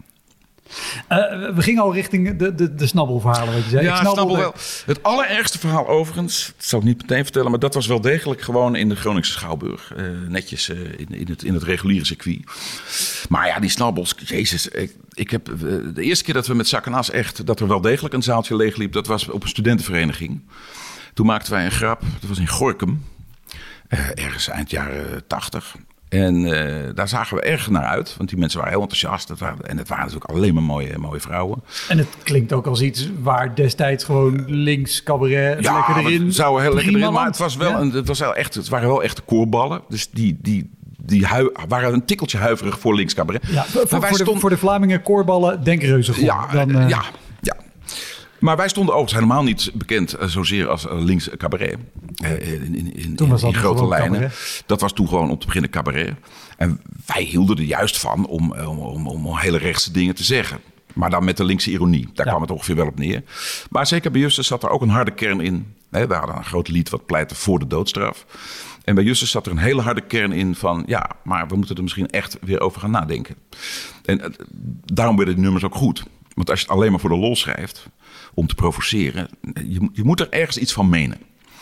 Uh, we gingen al richting de, de, de snabbelverhalen, wat je zei. Ja, ik snabbel wel. Het allerergste verhaal overigens, dat zal ik niet meteen vertellen... maar dat was wel degelijk gewoon in de Groningse Schouwburg. Uh, netjes uh, in, in, het, in het reguliere circuit. Maar ja, die snabbels, jezus. Ik, ik heb, uh, de eerste keer dat we met Zak en As echt... dat er wel degelijk een zaaltje leegliep... dat was op een studentenvereniging. Toen maakten wij een grap, dat was in Gorinchem. Uh, ergens eind jaren tachtig... En uh, daar zagen we erg naar uit. Want die mensen waren heel enthousiast. Dat waren, en het waren natuurlijk alleen maar mooie, mooie vrouwen. En het klinkt ook als iets waar destijds gewoon links cabaret ja, lekker erin. Ja, zou heel lekker erin. Maar het, was wel ja. een, het, was wel echt, het waren wel echte koorballen. Dus die, die, die hui, waren een tikkeltje huiverig voor links cabaret. Ja, voor, voor, stond... de, voor de Vlamingen koorballen denk reuze goed. Ja, dan, uh... ja, ja. Maar wij stonden overigens helemaal niet bekend uh, zozeer als uh, links cabaret. Uh, in in, in, toen was in, in grote lijnen. Cabaret. Dat was toen gewoon om te beginnen cabaret. En wij hielden er juist van om, om, om, om hele rechtse dingen te zeggen. Maar dan met de linkse ironie. Daar ja. kwam het ongeveer wel op neer. Maar zeker bij Justus zat er ook een harde kern in. We hadden een groot lied wat pleitte voor de doodstraf. En bij Justus zat er een hele harde kern in van... ja, maar we moeten er misschien echt weer over gaan nadenken. En uh, daarom werden die nummers ook goed. Want als je het alleen maar voor de lol schrijft... om te provoceren, je, je moet er ergens iets van menen.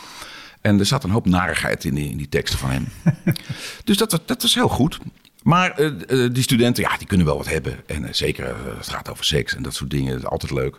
En er zat een hoop narigheid in die, in die teksten van hem. Dus dat, dat was heel goed. Maar uh, uh, die studenten, ja, die kunnen wel wat hebben. En uh, zeker, uh, het gaat over seks en dat soort dingen. Dat is altijd leuk.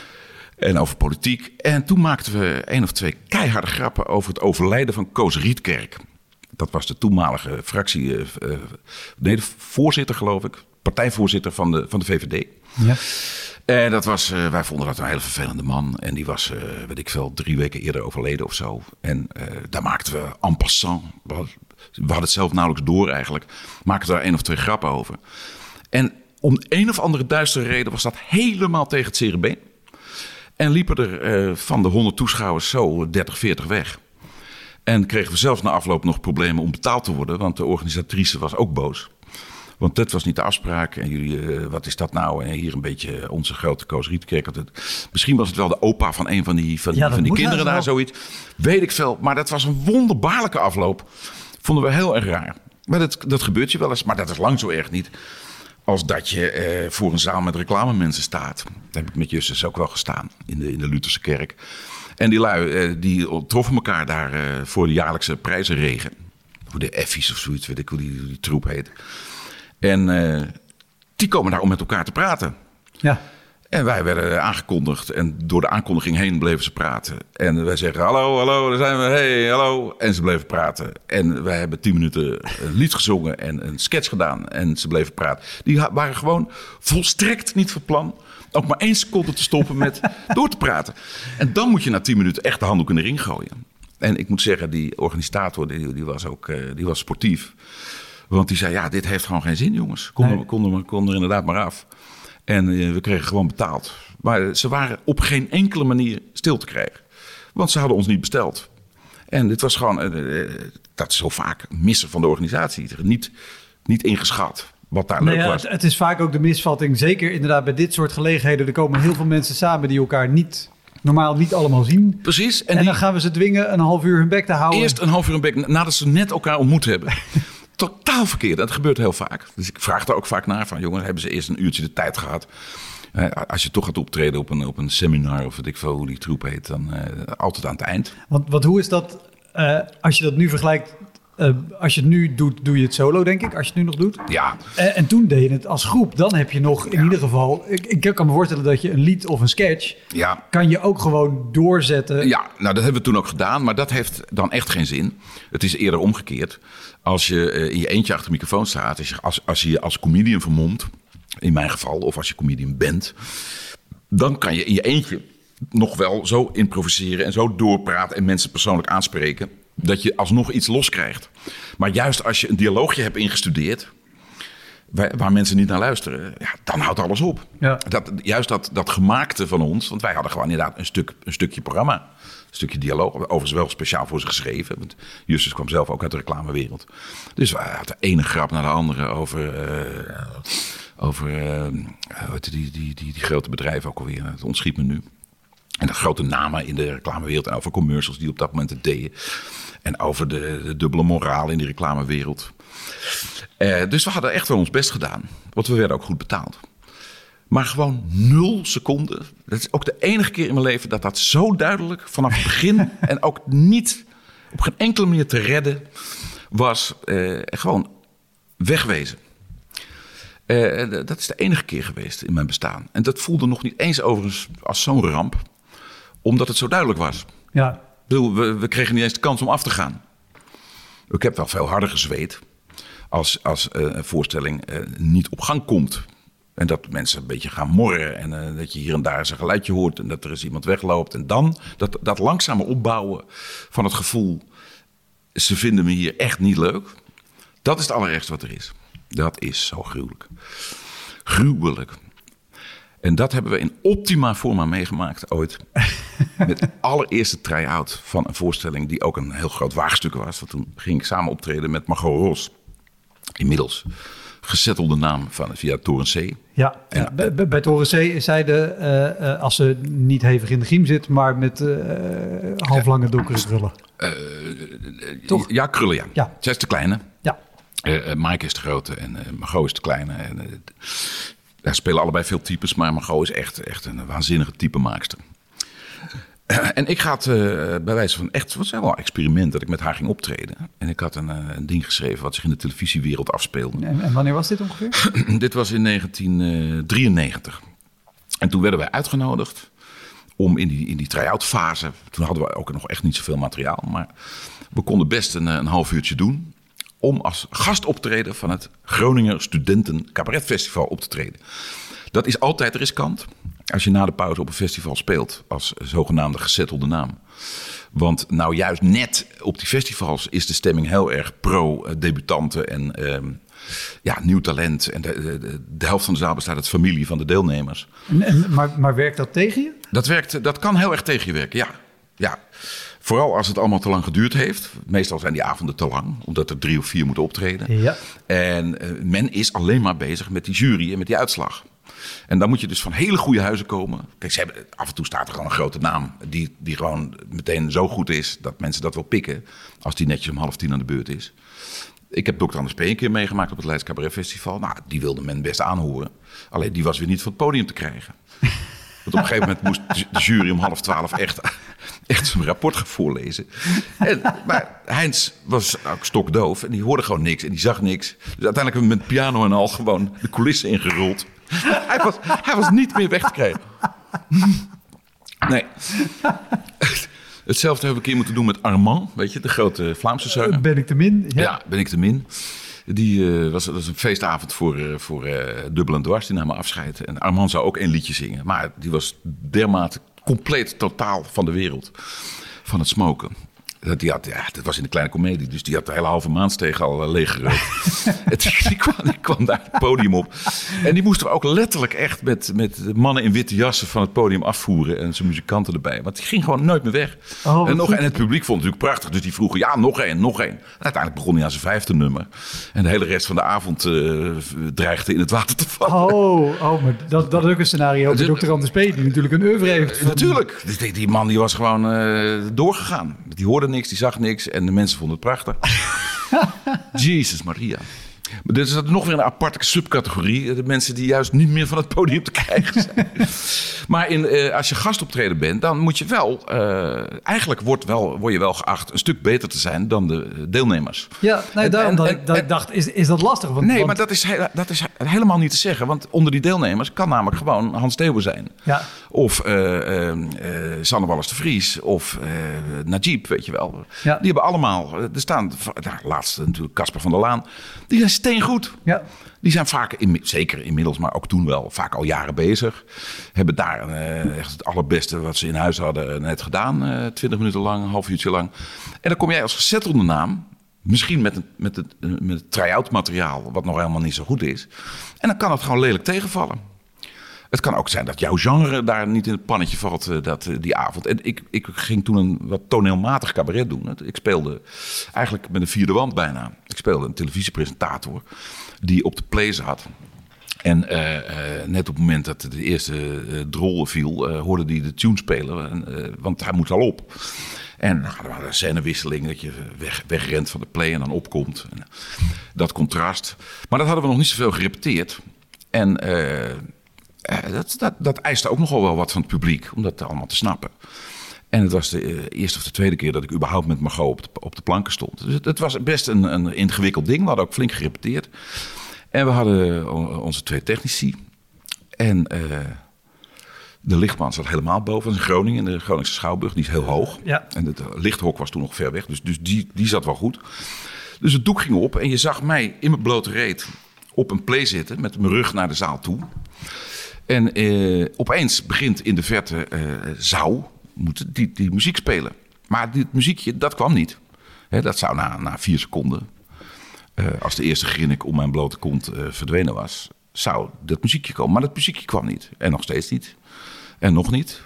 En over politiek. En toen maakten we één of twee keiharde grappen... over het overlijden van Koos Rietkerk. Dat was de toenmalige fractie... Uh, uh, nee, de voorzitter, geloof ik. Partijvoorzitter van de, van de V V D. Ja. En dat was, uh, wij vonden dat een hele vervelende man. En die was, uh, weet ik veel, drie weken eerder overleden of zo. En uh, daar maakten we en passant. We hadden, we hadden het zelf nauwelijks door eigenlijk. Maakten daar één of twee grappen over. En om een of andere duistere reden was dat helemaal tegen het zere been. En liepen er uh, van de honderd toeschouwers zo dertig, veertig weg. En kregen we zelfs na afloop nog problemen om betaald te worden. Want de organisatrice was ook boos. Want dat was niet de afspraak. En jullie, uh, wat is dat nou? En hier een beetje onze grote Koos Rietkerk. Het, misschien was het wel de opa van een van die, van, ja, van die kinderen daar, zoiets. Weet ik veel. Maar dat was een wonderbaarlijke afloop. Vonden we heel erg raar. Maar dat, dat gebeurt je wel eens. Maar dat is lang zo erg niet als dat je eh, voor een zaal met reclamemensen staat. Daar heb ik met Justus ook wel gestaan in de, in de Lutherse kerk. En die lui eh, die troffen elkaar daar uh, voor de jaarlijkse prijzenregen. Voor de Effies of zoiets, weet ik hoe die, die troep heet. En uh, die komen daar om met elkaar te praten. Ja. En wij werden aangekondigd en door de aankondiging heen bleven ze praten. En wij zeggen hallo, hallo, daar zijn we, hey, hallo. En ze bleven praten. En wij hebben tien minuten een lied gezongen en een sketch gedaan. En ze bleven praten. Die waren gewoon volstrekt niet van plan ook maar één seconde te stoppen met door te praten. En dan moet je na tien minuten echt de handdoek in de ring gooien. En ik moet zeggen, die organisator die, die was ook uh, die was sportief. Want die zei, ja, dit heeft gewoon geen zin, jongens. Kom, nee. er, kom, er, kom er inderdaad maar af. En uh, we kregen gewoon betaald. Maar ze waren op geen enkele manier stil te krijgen. Want ze hadden ons niet besteld. En dit was gewoon, uh, dat is zo vaak missen van de organisatie. Niet, niet ingeschat. Wat daar nee, leuk ja, was. Het, het is vaak ook de misvatting. Zeker inderdaad bij dit soort gelegenheden. Er komen heel veel mensen samen die elkaar niet, normaal niet allemaal zien. Precies. En, en die, dan gaan we ze dwingen een half uur hun bek te houden. Eerst een half uur hun bek, nadat ze net elkaar ontmoet hebben. Totaal verkeerd. Dat gebeurt heel vaak. Dus ik vraag daar ook vaak naar van, jongen, hebben ze eerst een uurtje de tijd gehad? Uh, als je toch gaat optreden op een, op een seminar of weet ik veel hoe die troep heet, dan uh, altijd aan het eind. Want, want hoe is dat, uh, als je dat nu vergelijkt, uh, als je het nu doet, doe je het solo, denk ik, als je het nu nog doet? Ja. Uh, en toen deed je het als groep. Dan heb je nog in ja. ieder geval, ik, ik kan me voorstellen dat je een lied of een sketch, ja. kan je ook gewoon doorzetten. Ja, nou dat hebben we toen ook gedaan, maar dat heeft dan echt geen zin. Het is eerder omgekeerd. Als je uh, in je eentje achter de microfoon staat, als je als, als, je als comedian vermomt, in mijn geval, of als je comedian bent, dan kan je in je eentje nog wel zo improviseren en zo doorpraten en mensen persoonlijk aanspreken, dat je alsnog iets loskrijgt. Maar juist als je een dialoogje hebt ingestudeerd, waar, waar mensen niet naar luisteren, ja, dan houdt alles op. Ja. Dat, juist dat, dat gemaakte van ons, want wij hadden gewoon inderdaad een, stuk, een stukje programma, een stukje dialoog, overigens wel speciaal voor ze geschreven, want Justus kwam zelf ook uit de reclamewereld. Dus we hadden de ene grap naar de andere over Uh, Over uh, die, die, die, die, die grote bedrijven ook alweer. Het ontschiet me nu. En de grote namen in de reclamewereld. En over commercials die op dat moment het deden. En over de, de dubbele moraal in die reclamewereld. Uh, dus we hadden echt wel ons best gedaan. Want we werden ook goed betaald. Maar gewoon nul seconden. Dat is ook de enige keer in mijn leven dat dat zo duidelijk vanaf het begin. en ook niet op geen enkele manier te redden was. Uh, gewoon wegwezen. Uh, dat is de enige keer geweest in mijn bestaan. En dat voelde nog niet eens overigens als zo'n ramp. Omdat het zo duidelijk was. Ja. Ik bedoel, we, we kregen niet eens de kans om af te gaan. Ik heb wel veel harder gezweet. Als, als uh, een voorstelling uh, niet op gang komt. En dat mensen een beetje gaan morren. En uh, dat je hier en daar eens een geluidje hoort. En dat er eens iemand wegloopt. En dan dat, dat langzame opbouwen van het gevoel. Ze vinden me hier echt niet leuk. Dat is het allerergste wat er is. Dat is zo gruwelijk. Gruwelijk. En dat hebben we in optima forma meegemaakt ooit. Met de allereerste try-out van een voorstelling die ook een heel groot waagstuk was. Want toen ging ik samen optreden met Margot Ros. Inmiddels gezettelde naam van via Toren C. Ja, en, ja bij, bij Toren C is zij de, uh, uh, als ze niet hevig in de griem zit, maar met uh, halflange donkere krullen. Uh, Toch? Ja, krullen ja. ja. Zij is de kleine. Ja. Uh, uh, Mike is de grote en uh, Margot is de kleine. En, uh, daar spelen allebei veel types, maar Margot is echt, echt een waanzinnige typemaakster. Uh, en ik ga het uh, bij wijze van echt, wat zijn wel een experiment dat ik met haar ging optreden. En ik had een, uh, een ding geschreven wat zich in de televisiewereld afspeelde. En, en wanneer was dit ongeveer? Dit was in negentien drieënnegentig. En toen werden wij uitgenodigd om in die, in die try-out fase. Toen hadden we ook nog echt niet zoveel materiaal, maar we konden best een, een half uurtje doen om als gastoptreden van het Groninger Studenten Cabaret Festival op te treden. Dat is altijd riskant als je na de pauze op een festival speelt als zogenaamde gezettelde naam. Want nou juist net op die festivals is de stemming heel erg pro-debutanten en uh, ja, nieuw talent. En de, de, de helft van de zaal bestaat uit familie van de deelnemers. En, en, maar, maar werkt dat tegen je? Dat, werkt, dat kan heel erg tegen je werken, ja. ja. Vooral als het allemaal te lang geduurd heeft. Meestal zijn die avonden te lang, omdat er drie of vier moeten optreden. Ja. En uh, men is alleen maar bezig met die jury en met die uitslag. En dan moet je dus van hele goede huizen komen. Kijk, ze hebben, af en toe staat er gewoon een grote naam die, die gewoon meteen zo goed is dat mensen dat wel pikken als die netjes om half tien aan de beurt is. Ik heb dokter Anders P. een keer meegemaakt op het Leids Cabaret Festival. Nou, die wilde men best aanhoren. Alleen die was weer niet van het podium te krijgen. Want op een gegeven moment moest de jury om half twaalf echt, echt zijn rapport gaan voorlezen. En, maar Heinz was ook stokdoof en die hoorde gewoon niks en die zag niks. Dus uiteindelijk hebben we met piano en al gewoon de coulissen ingerold. Hij was, hij was niet meer weg te krijgen. Nee. Hetzelfde hebben we een keer moeten doen met Armand, weet je, de grote Vlaamse zanger. Ben ik te min? Ja, ja ben ik te min. Die uh, was, was een feestavond voor, uh, voor uh, Dubbel en Dwars, die nam me afscheid. En Armand zou ook een liedje zingen. Maar die was dermate compleet totaal van de wereld. Van het smoken. Dat, die had, ja, dat was in de Kleine Comedie. Dus die had de hele halve maandsteeg al uh, leeggerookt. die, die, kwam, die kwam daar het podium op. En die moesten we ook letterlijk echt met, met mannen in witte jassen van het podium afvoeren. En zijn muzikanten erbij. Want die ging gewoon nooit meer weg. Oh, en, nog, en het publiek vond het natuurlijk prachtig. Dus die vroegen, ja, nog één, nog één. En uiteindelijk begon hij aan zijn vijfde nummer. En de hele rest van de avond uh, dreigde in het water te vallen. Oh, oh maar dat, dat is ook een scenario bij dokter Anders P. Die natuurlijk een oeuvre heeft. Van... Natuurlijk. Die, die man die was gewoon uh, doorgegaan. Die hoorde niks, die zag niks en de mensen vonden het prachtig. Jezus Maria. Maar dit is nog weer een aparte subcategorie. De mensen die juist niet meer van het podium te krijgen zijn. Maar in, uh, als je gastoptreden bent, dan moet je wel... Uh, eigenlijk wordt wel, word je wel geacht een stuk beter te zijn dan de deelnemers. Ja, nee, en, daarom en, dat, en, ik, dat en, ik dacht, is, is dat lastig? Want, nee, want... maar dat is, dat is helemaal niet te zeggen. Want onder die deelnemers kan namelijk gewoon Hans Theeuwen zijn. Ja. Of uh, uh, uh, Sanne Wallis de Vries. Of uh, Najib, weet je wel. Ja. Die hebben allemaal... Er staan, nou, laatste natuurlijk Casper van der Laan. Die zijn steengoed. Ja. Die zijn vaak, in, zeker inmiddels, maar ook toen wel, vaak al jaren bezig. Hebben daar uh, echt het allerbeste wat ze in huis hadden net gedaan. Uh, twintig minuten lang, een half uurtje lang. En dan kom jij als gezettelde naam, misschien met, een, met, het, met het try-out materiaal, wat nog helemaal niet zo goed is. En dan kan het gewoon lelijk tegenvallen. Het kan ook zijn dat jouw genre daar niet in het pannetje valt uh, dat, uh, die avond. En ik, ik ging toen een wat toneelmatig cabaret doen. Ik speelde eigenlijk met een vierde wand bijna. Ik speelde een televisiepresentator die op de play zat. En uh, uh, net op het moment dat de eerste uh, drol viel, uh, hoorde hij de tune spelen. En, uh, want hij moet al op. En dan hadden we een scenewisseling, dat je weg, wegrent van de play en dan opkomt. En, uh, dat contrast. Maar dat hadden we nog niet zoveel gerepeteerd. En... Uh, Uh, dat, dat, dat eiste ook nogal wel wat van het publiek, om dat allemaal te snappen. En het was de uh, eerste of de tweede keer dat ik überhaupt met Margot op de, op de planken stond. Dus het, het was best een, een ingewikkeld ding. We hadden ook flink gerepeteerd. En we hadden onze twee technici. En uh, de lichtman zat helemaal boven in Groningen, in de Groningse Schouwburg. Die is heel hoog. Ja. En het lichthok was toen nog ver weg, dus, dus die, die zat wel goed. Dus het doek ging op en je zag mij in mijn blote reet op een play zitten met mijn rug naar de zaal toe. En uh, opeens begint in de verte uh, zou moeten die, die muziek spelen. Maar dit muziekje, dat kwam niet. He, dat zou na, na vier seconden, uh, als de eerste grinnik om mijn blote kont uh, verdwenen was, zou dat muziekje komen. Maar dat muziekje kwam niet. En nog steeds niet. En nog niet.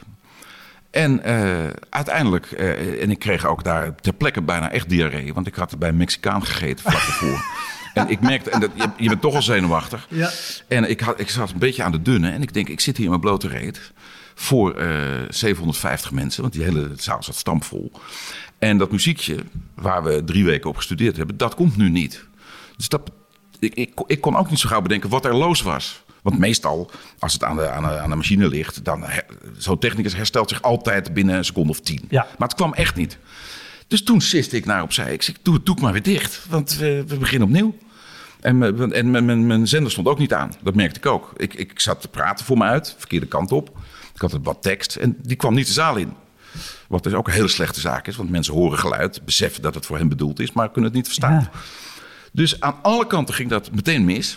En uh, uiteindelijk, uh, en ik kreeg ook daar ter plekke bijna echt diarree. Want ik had bij een Mexicaan gegeten vlak ervoor. En ik merkte, en dat, je, je bent toch al zenuwachtig. Ja. En ik, had, ik zat een beetje aan de dunne. En ik denk, ik zit hier in mijn blote reet voor uh, zevenhonderdvijftig mensen. Want die hele zaal zat stampvol. En dat muziekje, waar we drie weken op gestudeerd hebben, dat komt nu niet. Dus dat, ik, ik, ik kon ook niet zo gauw bedenken wat er los was. Want meestal, als het aan de, aan de, aan de machine ligt, dan zo'n technicus herstelt zich altijd binnen een seconde of tien. Ja. Maar het kwam echt niet. Dus toen siste ik naar opzij. Ik zei, doe het doek maar weer dicht, want we, we beginnen opnieuw. En, en mijn, mijn, mijn zender stond ook niet aan. Dat merkte ik ook. Ik, ik zat te praten voor me uit, verkeerde kant op. Ik had wat tekst en die kwam niet de zaal in. Wat dus ook een hele slechte zaak is, want mensen horen geluid, beseffen dat het voor hen bedoeld is, maar kunnen het niet verstaan. Ja. Dus aan alle kanten ging dat meteen mis.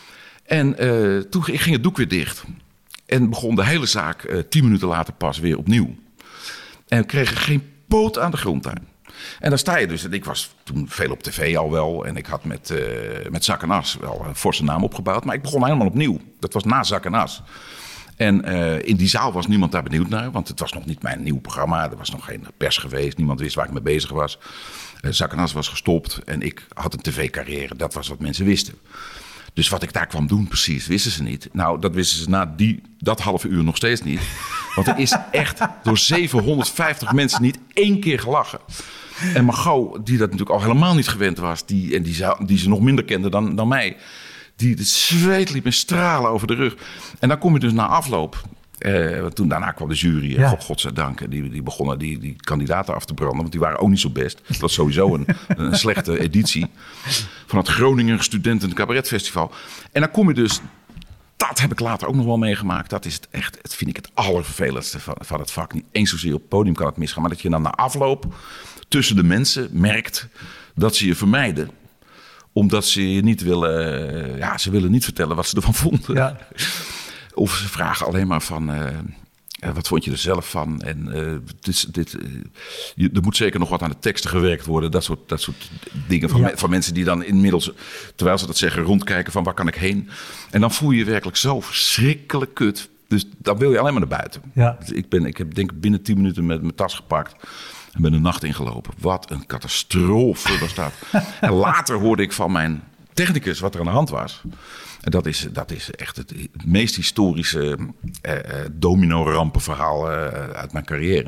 En uh, toen ging het doek weer dicht. En begon de hele zaak uh, tien minuten later pas weer opnieuw. En we kregen geen poot aan de grond daar. En dan sta je dus, en ik was toen veel op tv al wel. En ik had met, uh, met Zak en As wel een forse naam opgebouwd. Maar ik begon helemaal opnieuw. Dat was na Zak en As. En uh, in die zaal was niemand daar benieuwd naar. Want het was nog niet mijn nieuw programma. Er was nog geen pers geweest. Niemand wist waar ik mee bezig was. Uh, Zak en As was gestopt. En ik had een tv-carrière. Dat was wat mensen wisten. Dus wat ik daar kwam doen precies, wisten ze niet. Nou, dat wisten ze na die, dat half uur nog steeds niet. Want er is echt door zevenhonderdvijftig mensen niet één keer gelachen. En Margot, die dat natuurlijk al helemaal niet gewend was... Die, en die, zou, die ze nog minder kende dan, dan mij... die het zweet liep me stralen over de rug. En dan kom je dus na afloop... Uh, toen daarna kwam de jury, ja. God, godzijdank, die, die begonnen die, die kandidaten af te branden. Want die waren ook niet zo best. Dat was sowieso een, een slechte editie van het Groninger Studenten Cabaretfestival. En dan kom je dus, dat heb ik later ook nog wel meegemaakt. Dat is het echt, dat vind ik het allervervelendste van, van het vak. Niet eens zozeer op het podium kan het misgaan. Maar dat je dan na afloop tussen de mensen merkt dat ze je vermijden. Omdat ze je niet willen, ja, ze willen niet vertellen wat ze ervan vonden. Ja. Of ze vragen alleen maar van, uh, uh, wat vond je er zelf van? En uh, dit, dit, uh, je, er moet zeker nog wat aan de teksten gewerkt worden. Dat soort, dat soort dingen van, ja. me, van mensen die dan inmiddels, terwijl ze dat zeggen, rondkijken van waar kan ik heen? En dan voel je je werkelijk zo verschrikkelijk kut. Dus dan wil je alleen maar naar buiten. Ja. Dus ik, ben, ik heb denk ik binnen tien minuten met mijn tas gepakt. En ben de nacht ingelopen. Wat een catastrofe was dat. En later hoorde ik van mijn technicus wat er aan de hand was. En dat is, dat is echt het, het meest historische uh, domino-rampenverhaal uh, uit mijn carrière.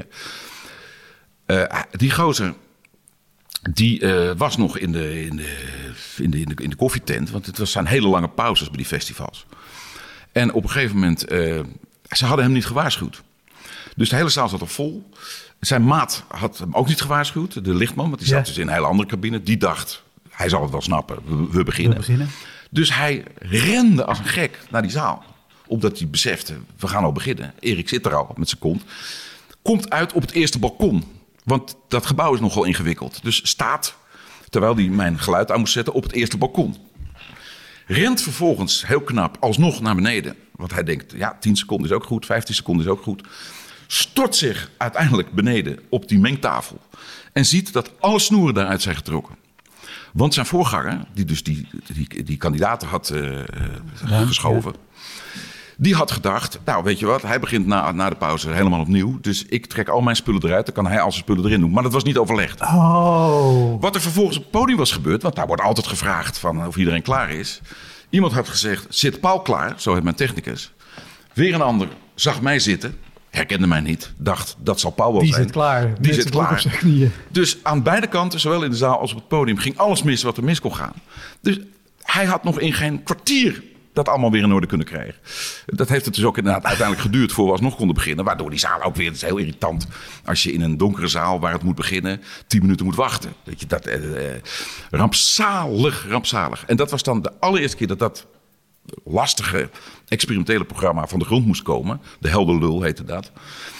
Uh, die gozer, die uh, was nog in de, in, de, in, de, in, de, in de koffietent. Want het was zijn hele lange pauzes bij die festivals. En op een gegeven moment, uh, ze hadden hem niet gewaarschuwd. Dus de hele zaal zat er vol. Zijn maat had hem ook niet gewaarschuwd, de lichtman. Want die zat ja. dus in een hele andere cabine. Die dacht, hij zal het wel snappen, we, we beginnen. We beginnen. Dus hij rende als een gek naar die zaal. Omdat hij besefte, we gaan al beginnen. Erik zit er al met zijn kont. Komt uit op het eerste balkon. Want dat gebouw is nogal ingewikkeld. Dus staat, terwijl hij mijn geluid aan moest zetten, op het eerste balkon. Rent vervolgens heel knap alsnog naar beneden. Want hij denkt, ja, tien seconden is ook goed, vijftien seconden is ook goed. Stort zich uiteindelijk beneden op die mengtafel. En ziet dat alle snoeren daaruit zijn getrokken. Want zijn voorganger, die dus die, die, die kandidaten had uh, ja, geschoven... Ja. Die had gedacht, nou weet je wat, hij begint na, na de pauze helemaal opnieuw. Dus ik trek al mijn spullen eruit, dan kan hij al zijn spullen erin doen. Maar dat was niet overlegd. Oh. Wat er vervolgens op het podium was gebeurd, want daar wordt altijd gevraagd van of iedereen klaar is. Iemand had gezegd, zit Paul klaar? Zo heeft mijn technicus. Weer een ander zag mij zitten, herkende mij niet, dacht dat zal Paul wel Die zijn. zit klaar. Die zit klaar. Dus aan beide kanten, zowel in de zaal als op het podium, ging alles mis wat er mis kon gaan. Dus hij had nog in geen kwartier dat allemaal weer in orde kunnen krijgen. Dat heeft het dus ook inderdaad uiteindelijk geduurd voor we alsnog konden beginnen. Waardoor die zaal ook weer, het is heel irritant als je in een donkere zaal waar het moet beginnen tien minuten moet wachten. Weet je, dat, eh, rampzalig, rampzalig. En dat was dan de allereerste keer dat dat lastige experimentele programma van de grond moest komen. De Helder Lul heette dat.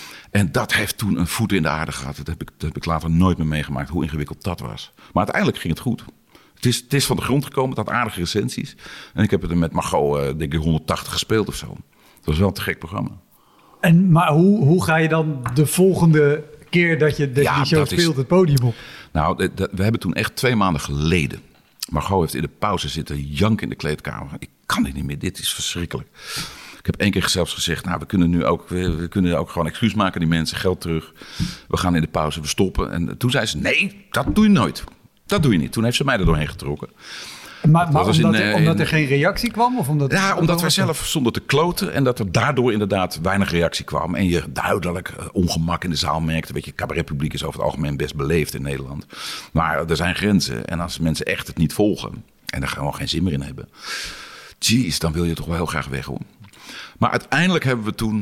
En dat heeft toen een voet in de aarde gehad. Dat heb ik, dat heb ik later nooit meer meegemaakt, hoe ingewikkeld dat was. Maar uiteindelijk ging het goed. Het is, het is van de grond gekomen, het had aardige recensies. En ik heb het er met Margot, uh, denk ik, honderdtachtig gespeeld of zo. Dat was wel een te gek programma. En, maar hoe, hoe ga je dan de volgende keer dat je de, ja, die show speelt is, het podium op? Nou, de, de, we hebben toen echt twee maanden geleden... Margot heeft in de pauze zitten janken in de kleedkamer. Ik kan dit niet meer, dit is verschrikkelijk. Ik heb één keer zelfs gezegd, nou, we kunnen nu ook, we, we kunnen ook gewoon excuus maken, die mensen, geld terug. We gaan in de pauze, we stoppen. En toen zei ze, nee, dat doe je nooit. Dat doe je niet. Toen heeft ze mij er doorheen getrokken. Maar, maar omdat, in, er, omdat in, er geen reactie kwam? Of omdat ja, omdat wij zelf stonden te kloten. En dat er daardoor inderdaad weinig reactie kwam. En je duidelijk uh, ongemak in de zaal merkte. Weet je, cabaretpubliek is over het algemeen best beleefd in Nederland. Maar er zijn grenzen. En als mensen echt het niet volgen. En er gewoon geen zin meer in hebben. Jeez, dan wil je toch wel heel graag weg, hoor. Maar uiteindelijk hebben we toen...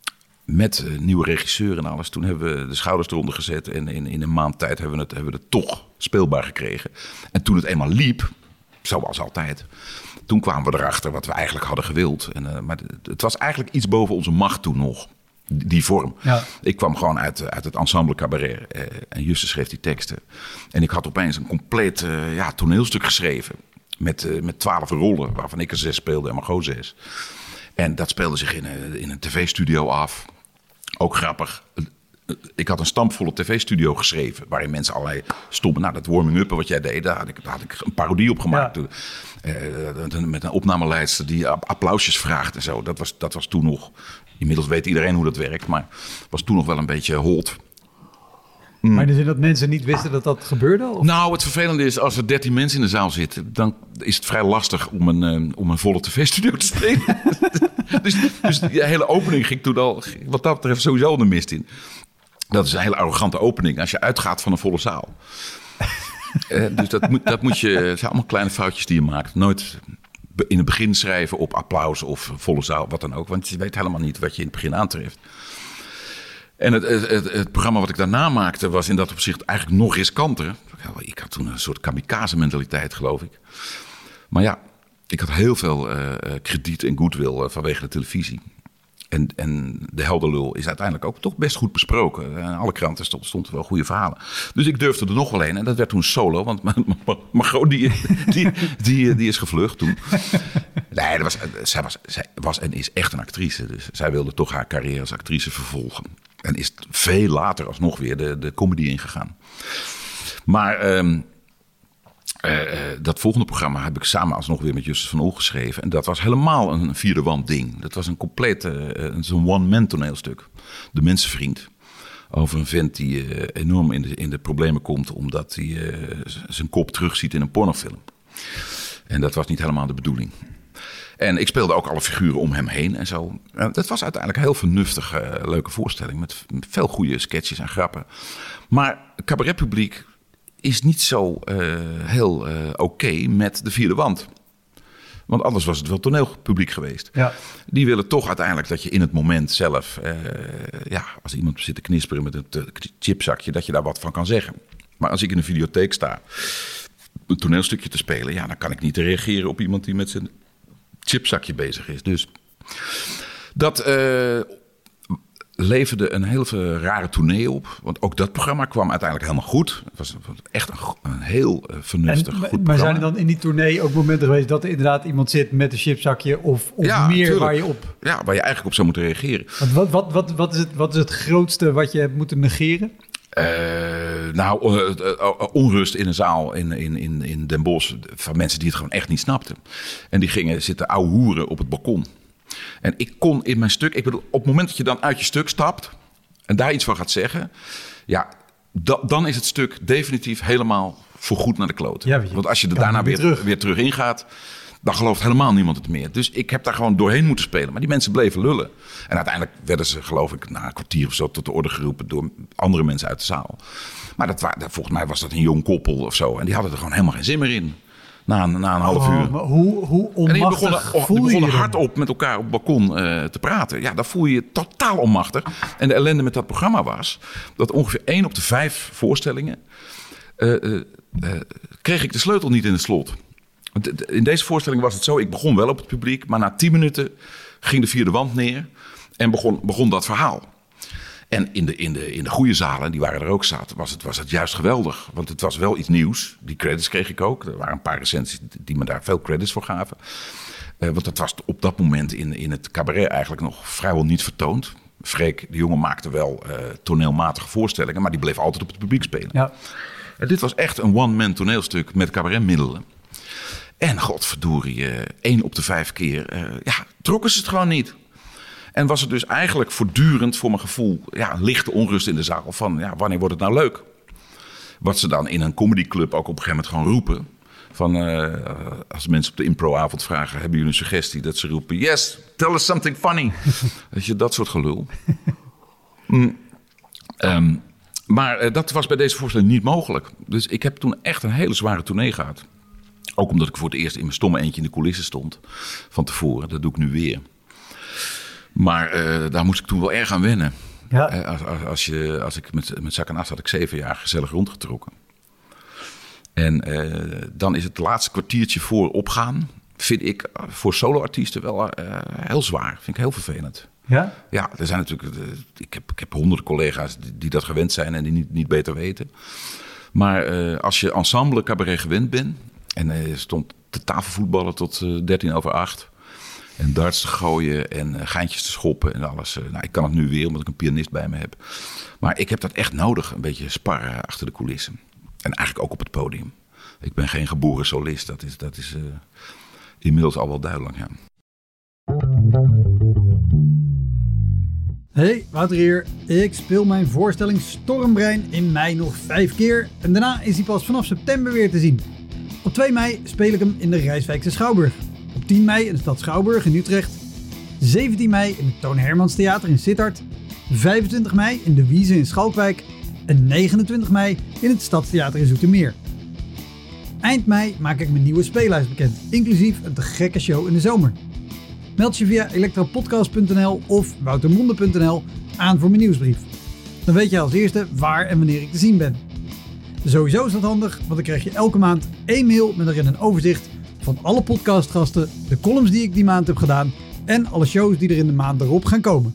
met uh, nieuwe regisseur en alles. Toen hebben we de schouders eronder gezet. En in, in een maand tijd hebben we, het, hebben we het toch speelbaar gekregen. En toen het eenmaal liep, zoals altijd... toen kwamen we erachter wat we eigenlijk hadden gewild. En, uh, maar het was eigenlijk iets boven onze macht toen nog. Die vorm. Ja. Ik kwam gewoon uit, uit het ensemble cabaret. Uh, en Justus schreef die teksten. En ik had opeens een compleet uh, ja, toneelstuk geschreven. Met, uh, met twaalf rollen, waarvan ik er zes speelde en Margot zes. En dat speelde zich in een, in een tv-studio af. Ook grappig. Ik had een stampvolle tv-studio geschreven... waarin mensen allerlei stonden. Nou, dat warming-up wat jij deed, daar had ik, daar had ik een parodie op gemaakt. Ja. Uh, met een opnameleidster die applausjes vraagt en zo. Dat was, dat was toen nog... Inmiddels weet iedereen hoe dat werkt... maar was toen nog wel een beetje hold. Mm. Maar in de zin dat mensen niet wisten dat dat gebeurde? Of? Nou, het vervelende is, als er dertien mensen in de zaal zitten... dan is het vrij lastig om een, om een volle tv-studio te spelen. dus, dus die hele opening ging toen al... wat dat betreft sowieso de mist in. Dat is een hele arrogante opening als je uitgaat van een volle zaal. uh, dus dat moet, dat moet je... Het zijn allemaal kleine foutjes die je maakt. Nooit in het begin schrijven op applaus of volle zaal, wat dan ook. Want je weet helemaal niet wat je in het begin aantreft. En het, het, het, het programma wat ik daarna maakte was in dat opzicht eigenlijk nog riskanter. Ik had toen een soort kamikaze-mentaliteit, geloof ik. Maar ja, ik had heel veel uh, krediet en goodwill uh, vanwege de televisie. En, en de helderlul is uiteindelijk ook toch best goed besproken. In alle kranten stond, stonden wel goede verhalen. Dus ik durfde er nog wel een. En dat werd toen solo. Want Margot die, die, die, die is gevlucht toen. Nee, dat was, zij, was, zij was en is echt een actrice. Dus zij wilde toch haar carrière als actrice vervolgen. En is veel later alsnog weer de, de comedy ingegaan. Maar... Um, Uh, uh, dat volgende programma heb ik samen alsnog weer met Justus van Oel geschreven. En dat was helemaal een vierde wand ding. Dat was een compleet, uh, een one-man toneelstuk. De Mensenvriend. Over een vent die uh, enorm in de, in de problemen komt omdat hij uh, zijn kop terugziet in een pornofilm. En dat was niet helemaal de bedoeling. En ik speelde ook alle figuren om hem heen en zo. Uh, dat was uiteindelijk een heel vernuftige, uh, leuke voorstelling. Met veel goede sketches en grappen. Maar het cabaretpubliek is niet zo uh, heel uh, oké okay met de vierde wand. Want anders was het wel toneelpubliek geweest. Ja. Die willen toch uiteindelijk dat je in het moment zelf... Uh, ja, als iemand zit te knisperen met het uh, chipzakje... dat je daar wat van kan zeggen. Maar als ik in een videotheek sta... een toneelstukje te spelen... ja, dan kan ik niet reageren op iemand die met zijn chipzakje bezig is. Dus dat... Uh, leverde een heel veel rare tournee op. Want ook dat programma kwam uiteindelijk helemaal goed. Het was echt een, een heel uh, vernuftig, en, goed programma. Maar zijn er dan in die tournee ook momenten geweest... dat er inderdaad iemand zit met een chipzakje... of, of ja, meer tuurlijk. waar je op... Ja, waar je eigenlijk op zou moeten reageren. Want wat, wat, wat, wat, is het, wat is het grootste wat je hebt moeten negeren? Uh, nou, uh, uh, onrust in een zaal in, in, in, in Den Bosch... van mensen die het gewoon echt niet snapten. En die gingen zitten ouwe hoeren op het balkon. En ik kon in mijn stuk... Ik bedoel, op het moment dat je dan uit je stuk stapt... en daar iets van gaat zeggen... ja, da, dan is het stuk definitief helemaal voorgoed naar de kloot. Ja, want als je er daarna weer terug. weer terug ingaat... dan gelooft helemaal niemand het meer. Dus ik heb daar gewoon doorheen moeten spelen. Maar die mensen bleven lullen. En uiteindelijk werden ze, geloof ik... na een kwartier of zo tot de orde geroepen... door andere mensen uit de zaal. Maar dat, volgens mij was dat een jong koppel of zo. En die hadden er gewoon helemaal geen zin meer in. Na een, na een half uur. Oh, maar hoe, hoe onmachtig en die begonnen, oh, die begonnen hardop met elkaar op het balkon uh, te praten. Ja, dan voel je je totaal onmachtig. En de ellende met dat programma was... dat ongeveer één op de vijf voorstellingen... Uh, uh, uh, kreeg ik de sleutel niet in het slot. In deze voorstelling was het zo... ik begon wel op het publiek... maar na tien minuten ging de vierde wand neer... en begon, begon dat verhaal. En in de, in, de, in de goede zalen, die waren er ook zaten, was het, was het juist geweldig. Want het was wel iets nieuws. Die credits kreeg ik ook. Er waren een paar recensies die me daar veel credits voor gaven. Uh, want dat was op dat moment in, in het cabaret eigenlijk nog vrijwel niet vertoond. Freek, de jongen, maakte wel uh, toneelmatige voorstellingen, maar die bleef altijd op het publiek spelen. Ja. En dit was echt een one-man toneelstuk met cabaretmiddelen. En godverdorie, uh, één op de vijf keer, uh, ja, trokken ze het gewoon niet. En was er dus eigenlijk voortdurend voor mijn gevoel... ja, lichte onrust in de zaal van... ja, wanneer wordt het nou leuk? Wat ze dan in een comedyclub ook op een gegeven moment gewoon roepen. Van, uh, als mensen op de improavond vragen... hebben jullie een suggestie? Dat ze roepen... yes, tell us something funny. Weet je, dat soort gelul. Mm. Um, maar uh, dat was bij deze voorstelling niet mogelijk. Dus ik heb toen echt een hele zware tournee gehad. Ook omdat ik voor het eerst in mijn stomme eentje in de coulissen stond. Van tevoren, dat doe ik nu weer. Maar uh, daar moest ik toen wel erg aan wennen. Ja. Uh, als, als, als, je, als ik met, met Zak en As had ik zeven jaar gezellig rondgetrokken. En uh, dan is het laatste kwartiertje voor opgaan... vind ik voor soloartiesten wel uh, heel zwaar. Vind ik heel vervelend. Ja? Ja, er zijn natuurlijk... Uh, ik, heb, ik heb honderden collega's die, die dat gewend zijn... en die niet, niet beter weten. Maar uh, als je ensemble cabaret gewend bent... en uh, je stond te tafelvoetballen tot uh, dertien over acht... En darts te gooien en uh, geintjes te schoppen en alles. Uh, nou, ik kan het nu weer, omdat ik een pianist bij me heb. Maar ik heb dat echt nodig, een beetje sparren achter de coulissen. En eigenlijk ook op het podium. Ik ben geen geboren solist, dat is, dat is uh, inmiddels al wel duidelijk, ja. Hey, Wouter hier. Ik speel mijn voorstelling Stormbrein in mei nog vijf keer. En daarna is hij pas vanaf september weer te zien. Op twee mei speel ik hem in de Rijswijkse Schouwburg. Op tien mei in de stad Schouwburg in Utrecht. zeventien mei in het Toon Hermans Theater in Sittard. vijfentwintig mei in de Wiese in Schalkwijk en negenentwintig mei in het Stadstheater in Zoetermeer. Eind mei maak ik mijn nieuwe speellijst bekend, inclusief een te gekke show in de zomer. Meld je via elektropodcast punt n l of woutermonde punt n l aan voor mijn nieuwsbrief. Dan weet je als eerste waar en wanneer ik te zien ben. Sowieso is dat handig, want dan krijg je elke maand één mail met erin een overzicht van alle podcastgasten, de columns die ik die maand heb gedaan en alle shows die er in de maand erop gaan komen.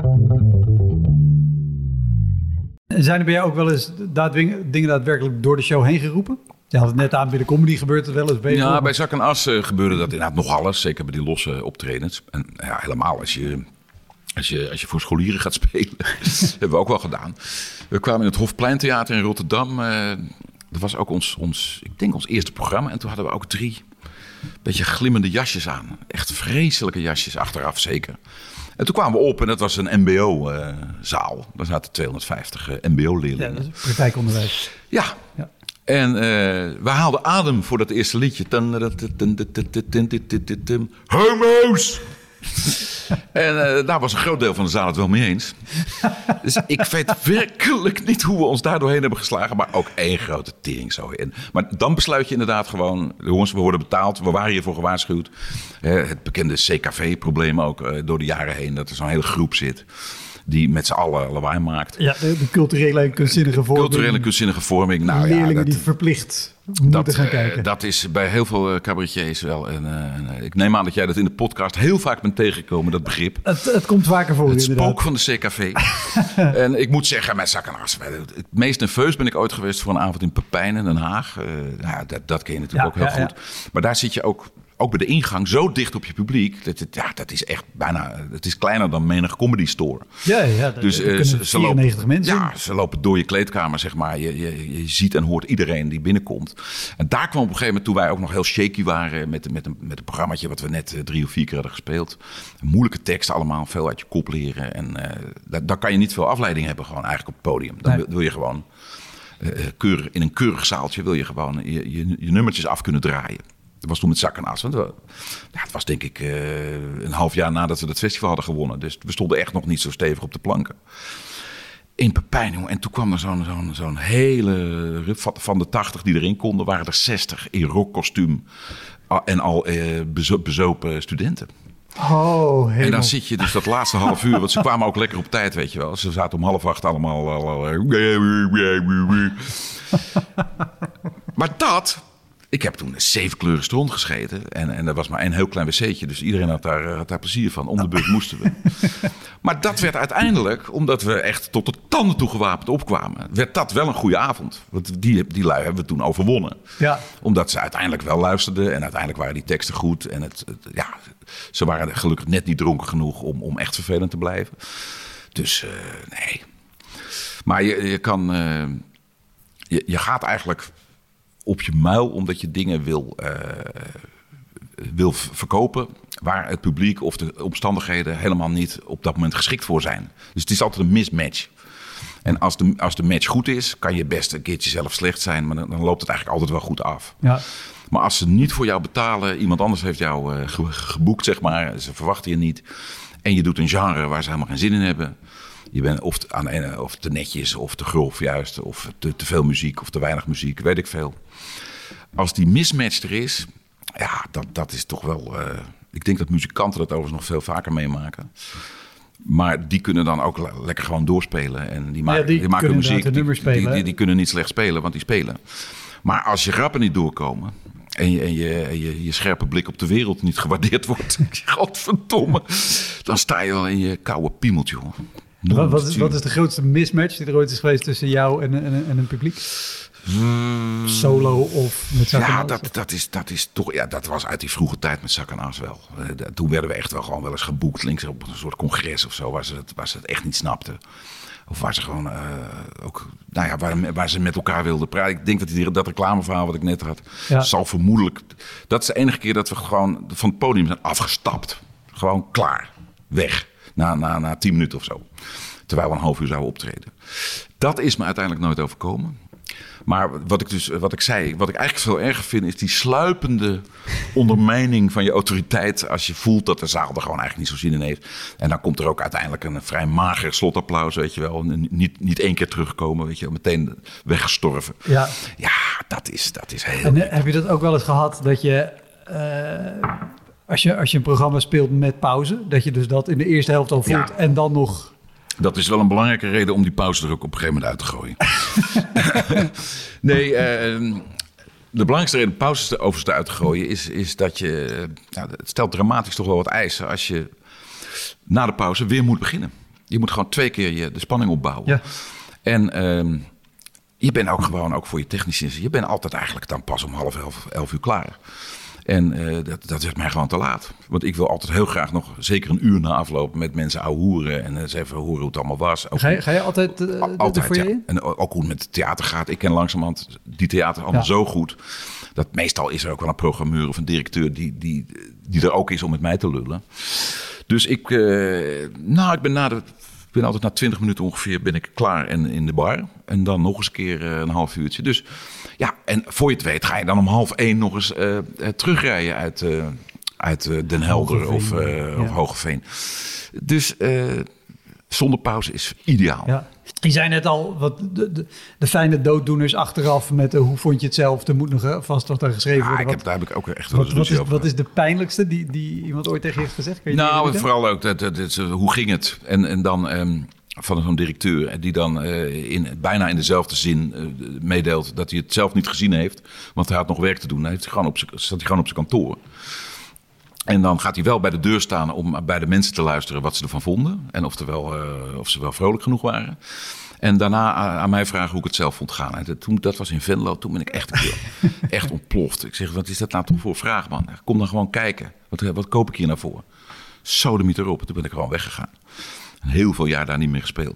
Zijn er bij jou ook wel eens daadwing- dingen daadwerkelijk door de show heen geroepen? Je had het net aan, bij de comedy gebeurt het wel eens beter. Ja, bij Zak en As uh, gebeurde dat inderdaad nog alles. Zeker bij die losse optredens. En ja, helemaal als je, als, je, als je voor scholieren gaat spelen. Dat hebben we ook wel gedaan. We kwamen in het Hofpleintheater in Rotterdam. Uh, dat was ook ons, ons, ik denk ons eerste programma. En toen hadden we ook drie beetje glimmende jasjes aan. Echt vreselijke jasjes, achteraf zeker. En toen kwamen we op en dat was een M B O-zaal. Uh, Daar zaten tweehonderdvijftig uh, M B O-leerlingen. Ja, dat is praktijkonderwijs. Ja. Ja. En uh, we haalden adem voor dat eerste liedje. Homo's! En uh, daar was een groot deel van de zaal het wel mee eens. Dus ik weet werkelijk niet hoe we ons daar doorheen hebben geslagen. Maar ook één grote teringzooi. En, maar dan besluit je inderdaad gewoon... Jongens, we worden betaald. We waren hiervoor gewaarschuwd. Uh, het bekende C K V-probleem ook uh, door de jaren heen. Dat er zo'n hele groep zit... die met z'n allen lawaai maakt. Ja, de, de culturele en kunstzinnige vorming. Culturele en kunstzinnige vorming. Nou, leerlingen ja, dat, die verplicht moeten dat, gaan kijken. Uh, dat is bij heel veel cabaretiers wel. En, uh, ik neem aan dat jij dat in de podcast heel vaak bent tegengekomen, dat begrip. Het, het komt vaker voor. Het inderdaad. spook van de C K V. En ik moet zeggen, met Zak en As. Het meest nerveus ben ik ooit geweest voor een avond in Pepijn in Den Haag. Uh, nou, dat, dat ken je natuurlijk ja, ook heel ja, goed. Ja. Maar daar zit je ook... Ook bij de ingang zo dicht op je publiek. Dat, ja, dat is echt bijna. Het is kleiner dan menig comedy store. Ja, ja. Dus uh, uh, ze, ze lopen, mensen. Ja, ze lopen door je kleedkamer, zeg maar. Je, je, je ziet en hoort iedereen die binnenkomt. En daar kwam op een gegeven moment, toen wij ook nog heel shaky waren met, met, een, met een programmaatje wat we net uh, drie of vier keer hadden gespeeld. Moeilijke teksten allemaal, veel uit je kop leren. En uh, daar, daar kan je niet veel afleiding hebben, gewoon eigenlijk op het podium. Dan nee. wil, wil je gewoon uh, keurig, in een keurig zaaltje wil je gewoon je, je, je nummertjes af kunnen draaien. Dat was toen met Zak en As. Want we, ja, het was denk ik uh, een half jaar nadat we dat festival hadden gewonnen. Dus we stonden echt nog niet zo stevig op de planken. In Pepijn, jongen. En toen kwam er zo'n, zo'n, zo'n hele rip van de tachtig die erin konden. Waren er zestig in rockkostuum en al uh, bezo- bezopen studenten. Oh, helemaal. En dan zit je dus dat laatste half uur, want ze kwamen ook lekker op tijd, weet je wel. Ze zaten om half acht allemaal... Maar dat... Ik heb toen zeven kleuren stront gescheten. En, en er was maar één heel klein wc'tje. Dus iedereen had daar, had daar plezier van. Om de beurt moesten we. Maar dat werd uiteindelijk, omdat we echt tot de tanden toe gewapend opkwamen... werd dat wel een goede avond. Want die, die lui hebben we toen overwonnen. Ja. Omdat ze uiteindelijk wel luisterden. En uiteindelijk waren die teksten goed. En het, het, ja, ze waren gelukkig net niet dronken genoeg om, om echt vervelend te blijven. Dus uh, nee. Maar je, je kan... Uh, je, je gaat eigenlijk... op je muil, omdat je dingen wil, uh, wil verkopen... waar het publiek of de omstandigheden helemaal niet op dat moment geschikt voor zijn. Dus het is altijd een mismatch. En als de, als de match goed is, kan je best een keertje zelf slecht zijn... maar dan, dan loopt het eigenlijk altijd wel goed af. Ja. Maar als ze niet voor jou betalen, iemand anders heeft jou uh, ge, geboekt, zeg maar... ze verwachten je niet... en je doet een genre waar ze helemaal geen zin in hebben... Je bent of te, aan een, of te netjes, of te grof juist, of te, te veel muziek, of te weinig muziek, weet ik veel. Als die mismatch er is, ja, dat, dat is toch wel... Uh, ik denk dat muzikanten dat overigens nog veel vaker meemaken. Maar die kunnen dan ook le- lekker gewoon doorspelen. En die, maken, ja, die, die maken muziek, die, die, die, die, die kunnen niet slecht spelen, want die spelen. Maar als je grappen niet doorkomen... en je, en je, en je, je scherpe blik op de wereld niet gewaardeerd wordt... godverdomme, dan sta je wel in je koude piemeltje, jongen. Wat, wat, is, wat is de grootste mismatch die er ooit is geweest tussen jou en, en, en een publiek? Hmm. Solo of met Zak en As? Ja, dat, dat, is, dat is toch... Ja, dat was uit die vroege tijd met Zak en As wel. Uh, toen werden we echt wel gewoon wel eens geboekt... links op een soort congres of zo... waar ze het, waar ze het echt niet snapten. Of waar ze gewoon uh, ook... Nou ja, waar, waar ze met elkaar wilden praten. Ik denk dat die, dat reclameverhaal wat ik net had... Ja. zal vermoedelijk... Dat is de enige keer dat we gewoon van het podium zijn afgestapt. Gewoon klaar. Weg. Na, na, na tien minuten of zo. Terwijl we een half uur zouden optreden. Dat is me uiteindelijk nooit overkomen. Maar wat ik dus, wat ik zei, wat ik eigenlijk veel erger vind, is die sluipende ondermijning van je autoriteit. Als je voelt dat de zaal er gewoon eigenlijk niet zo zin in heeft. En dan komt er ook uiteindelijk een vrij mager slotapplaus, weet je wel. Niet, niet één keer terugkomen, weet je wel. Meteen weggestorven. Ja, ja dat, is, dat is heel... En heb je dat ook wel eens gehad dat je... Uh, als je, als je een programma speelt met pauze, dat je dus dat in de eerste helft al voelt ja. en dan nog... Dat is wel een belangrijke reden om die pauze er ook op een gegeven moment uit te gooien. nee, uh, de belangrijkste reden om pauzes overigens eruit te gooien is, is dat je... Nou, het stelt dramatisch toch wel wat eisen als je na de pauze weer moet beginnen. Je moet gewoon twee keer je, de spanning opbouwen. Ja. En uh, je bent ook gewoon, ook voor je technici, je bent altijd eigenlijk dan pas om half elf, elf uur klaar. En uh, dat, dat is mij gewoon te laat. Want ik wil altijd heel graag nog zeker een uur na afloop met mensen ouwe hoeren. En eens even horen hoe het allemaal was. Ook ga, je, ga je altijd uh, Altijd, voor je ja. in? En ook hoe het met het theater gaat. Ik ken langzamerhand die theater allemaal ja. zo goed. Dat meestal is er ook wel een programmeur of een directeur die, die, die er ook is om met mij te lullen. Dus ik, uh, nou, ik ben na de... Ik ben altijd na twintig minuten ongeveer ben ik klaar en in de bar. En dan nog eens een keer uh, een half uurtje. Dus ja, en voor je het weet ga je dan om half één nog eens uh, terugrijden uit, uh, uit uh, Den Helder of, uh, ja. of Hoogeveen. Dus uh, zonder pauze is ideaal. Ja. Je zei net al, wat de, de, de fijne dooddoeners achteraf met uh, hoe vond je het zelf? Er moet nog vast wat aan geschreven worden. Ja, ik wat, heb, daar heb ik ook echt wat, wat, is, wat is de pijnlijkste die, die iemand ooit tegen je heeft gezegd? Kun je nou, vooral ook, dat, dat, dat, hoe ging het? En, en dan um, van zo'n directeur die dan uh, in, bijna in dezelfde zin uh, meedeelt dat hij het zelf niet gezien heeft. Want hij had nog werk te doen. Hij heeft gewoon op z'n, zat hij gewoon op zijn kantoor. En dan gaat hij wel bij de deur staan om bij de mensen te luisteren wat ze ervan vonden. En of, er wel, uh, of ze wel vrolijk genoeg waren. En daarna aan mij vragen hoe ik het zelf vond gaan. En toen, dat was in Venlo, toen ben ik echt, echt ontploft. Ik zeg, wat is dat nou toch voor vraag, man? Kom dan gewoon kijken. Wat, wat koop ik hier nou voor? Sodemiet erop. En toen ben ik gewoon weggegaan. En heel veel jaar daar niet meer gespeeld.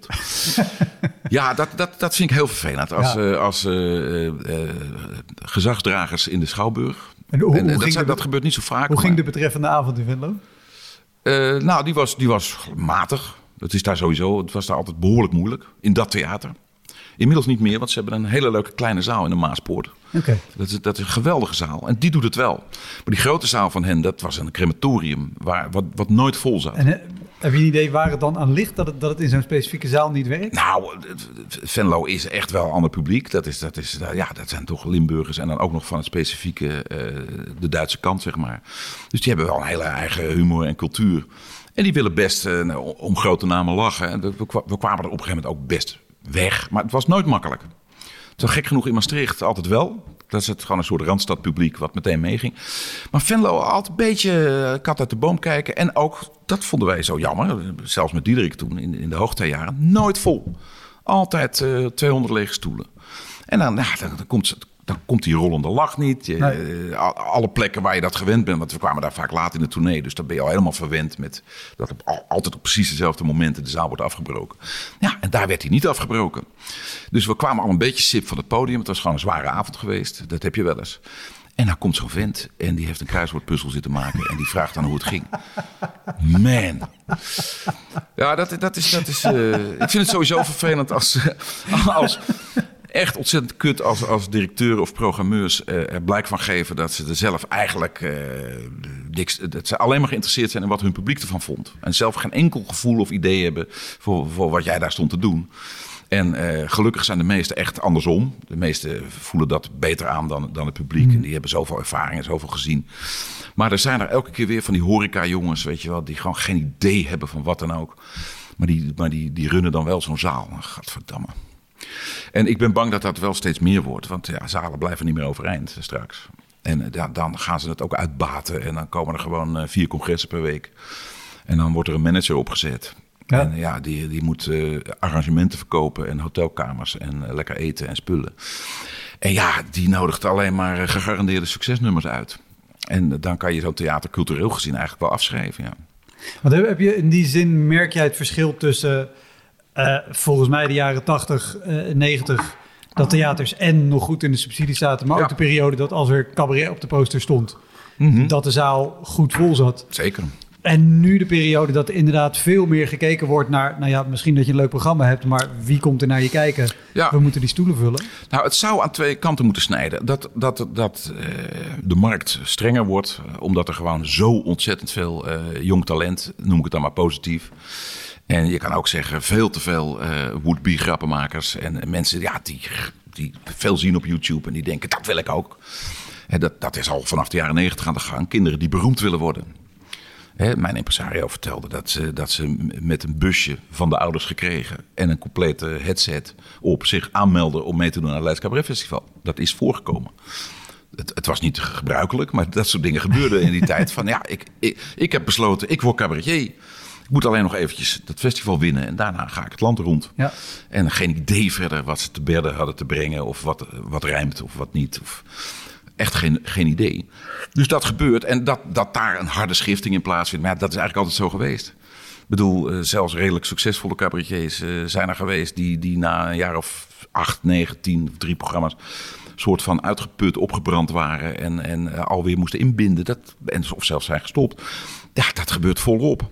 ja, dat, dat, dat vind ik heel vervelend. Als, ja. uh, als uh, uh, gezagsdragers in de Schouwburg... En hoe, en, hoe dat, ging dat, de, dat gebeurt niet zo vaak. Hoe maar, ging de betreffende avond in Venlo? Uh, nou, die was, die was matig. Het is daar sowieso. Het was daar altijd behoorlijk moeilijk. In dat theater. Inmiddels niet meer, want ze hebben een hele leuke kleine zaal in de Maaspoort. Okay. Dat is, dat is een geweldige zaal. En die doet het wel. Maar die grote zaal van hen, dat was een crematorium. Waar, wat, wat nooit vol zat. En he, heb je een idee waar het dan aan ligt dat het, dat het in zo'n specifieke zaal niet werkt? Nou, Venlo is echt wel een ander publiek. Dat, is, dat, is, ja, dat zijn toch Limburgers. En dan ook nog van het specifieke, uh, de Duitse kant, zeg maar. Dus die hebben wel een hele eigen humor en cultuur. En die willen best uh, om grote namen lachen. En we, we kwamen er op een gegeven moment ook best weg. Maar het was nooit makkelijk. Zo gek genoeg in Maastricht altijd wel. Dat is het gewoon een soort randstadpubliek wat meteen meeging. Maar Venlo altijd een beetje kat uit de boom kijken. En ook, dat vonden wij zo jammer. Zelfs met Diederik toen in, in de hoogtijjaren. Nooit vol. Altijd uh, tweehonderd lege stoelen. En dan, nou, dan, dan komt Dan komt die rollende lach niet. Je, nee. Alle plekken waar je dat gewend bent. Want we kwamen daar vaak laat in de tournee. Dus dan ben je al helemaal verwend met dat op, altijd op precies dezelfde momenten de zaal wordt afgebroken. Ja, en daar werd hij niet afgebroken. Dus we kwamen al een beetje sip van het podium. Het was gewoon een zware avond geweest. Dat heb je wel eens. En dan komt zo'n vent en die heeft een kruiswoordpuzzel zitten maken. En die vraagt dan hoe het ging. Man. Ja, dat, dat is... Dat is uh, ik vind het sowieso vervelend als... als echt ontzettend kut als, als directeur of programmeurs uh, er blijk van geven dat ze er zelf eigenlijk uh, niks, dat ze alleen maar geïnteresseerd zijn in wat hun publiek ervan vond. En zelf geen enkel gevoel of idee hebben voor, voor wat jij daar stond te doen. En uh, gelukkig zijn de meesten echt andersom. De meesten voelen dat beter aan dan, dan het publiek. Mm. En die hebben zoveel ervaring en zoveel gezien. Maar er zijn er elke keer weer van die horeca-jongens, weet je wel, die gewoon geen idee hebben van wat dan ook. Maar die, maar die, die runnen dan wel zo'n zaal. Gadverdamme. En ik ben bang dat dat wel steeds meer wordt. Want ja, zalen blijven niet meer overeind straks. En ja, dan gaan ze het ook uitbaten. En dan komen er gewoon uh, vier congressen per week. En dan wordt er een manager opgezet. Ja. En ja, die, die moet uh, arrangementen verkopen en hotelkamers en uh, lekker eten en spullen. En ja, die nodigt alleen maar uh, gegarandeerde succesnummers uit. En uh, dan kan je zo'n theater cultureel gezien eigenlijk wel afschrijven, ja. Want heb je in die zin, merk jij het verschil tussen... Uh, volgens mij de jaren tachtig, uh, negentig, dat theaters en nog goed in de subsidie zaten. Maar ja. ook de periode dat als er cabaret op de poster stond, mm-hmm. dat de zaal goed vol zat. Zeker. En nu de periode dat er inderdaad veel meer gekeken wordt naar... nou ja, misschien dat je een leuk programma hebt... maar wie komt er naar je kijken? Ja. We moeten die stoelen vullen. Nou, het zou aan twee kanten moeten snijden. Dat, dat, dat uh, de markt strenger wordt... omdat er gewoon zo ontzettend veel uh, jong talent... noem ik het dan maar positief... En je kan ook zeggen, veel te veel uh, would-be grappenmakers... en mensen ja, die, die veel zien op YouTube en die denken, dat wil ik ook. En dat, dat is al vanaf de jaren negentig aan de gang. Kinderen die beroemd willen worden. Hè, mijn impresario vertelde dat ze, dat ze met een busje van de ouders gekregen... en een complete headset op zich aanmelden om mee te doen aan het Leids Cabaret Festival. Dat is voorgekomen. Het, het was niet gebruikelijk, maar dat soort dingen gebeurden in die tijd. Van ja, ik, ik, ik heb besloten, ik word cabaretier... Ik moet alleen nog eventjes dat festival winnen en daarna ga ik het land rond. Ja. En geen idee verder wat ze te berden hadden te brengen of wat, wat rijmt of wat niet. Of echt geen, geen idee. Dus dat gebeurt en dat, dat daar een harde schifting in plaatsvindt. Maar ja, dat is eigenlijk altijd zo geweest. Ik bedoel, uh, zelfs redelijk succesvolle cabaretiers uh, zijn er geweest... Die, die na een jaar of acht, negen, tien, drie programma's... soort van uitgeput, opgebrand waren en, en uh, alweer moesten inbinden. Dat, en, of zelfs zijn gestopt. Ja, dat gebeurt volop.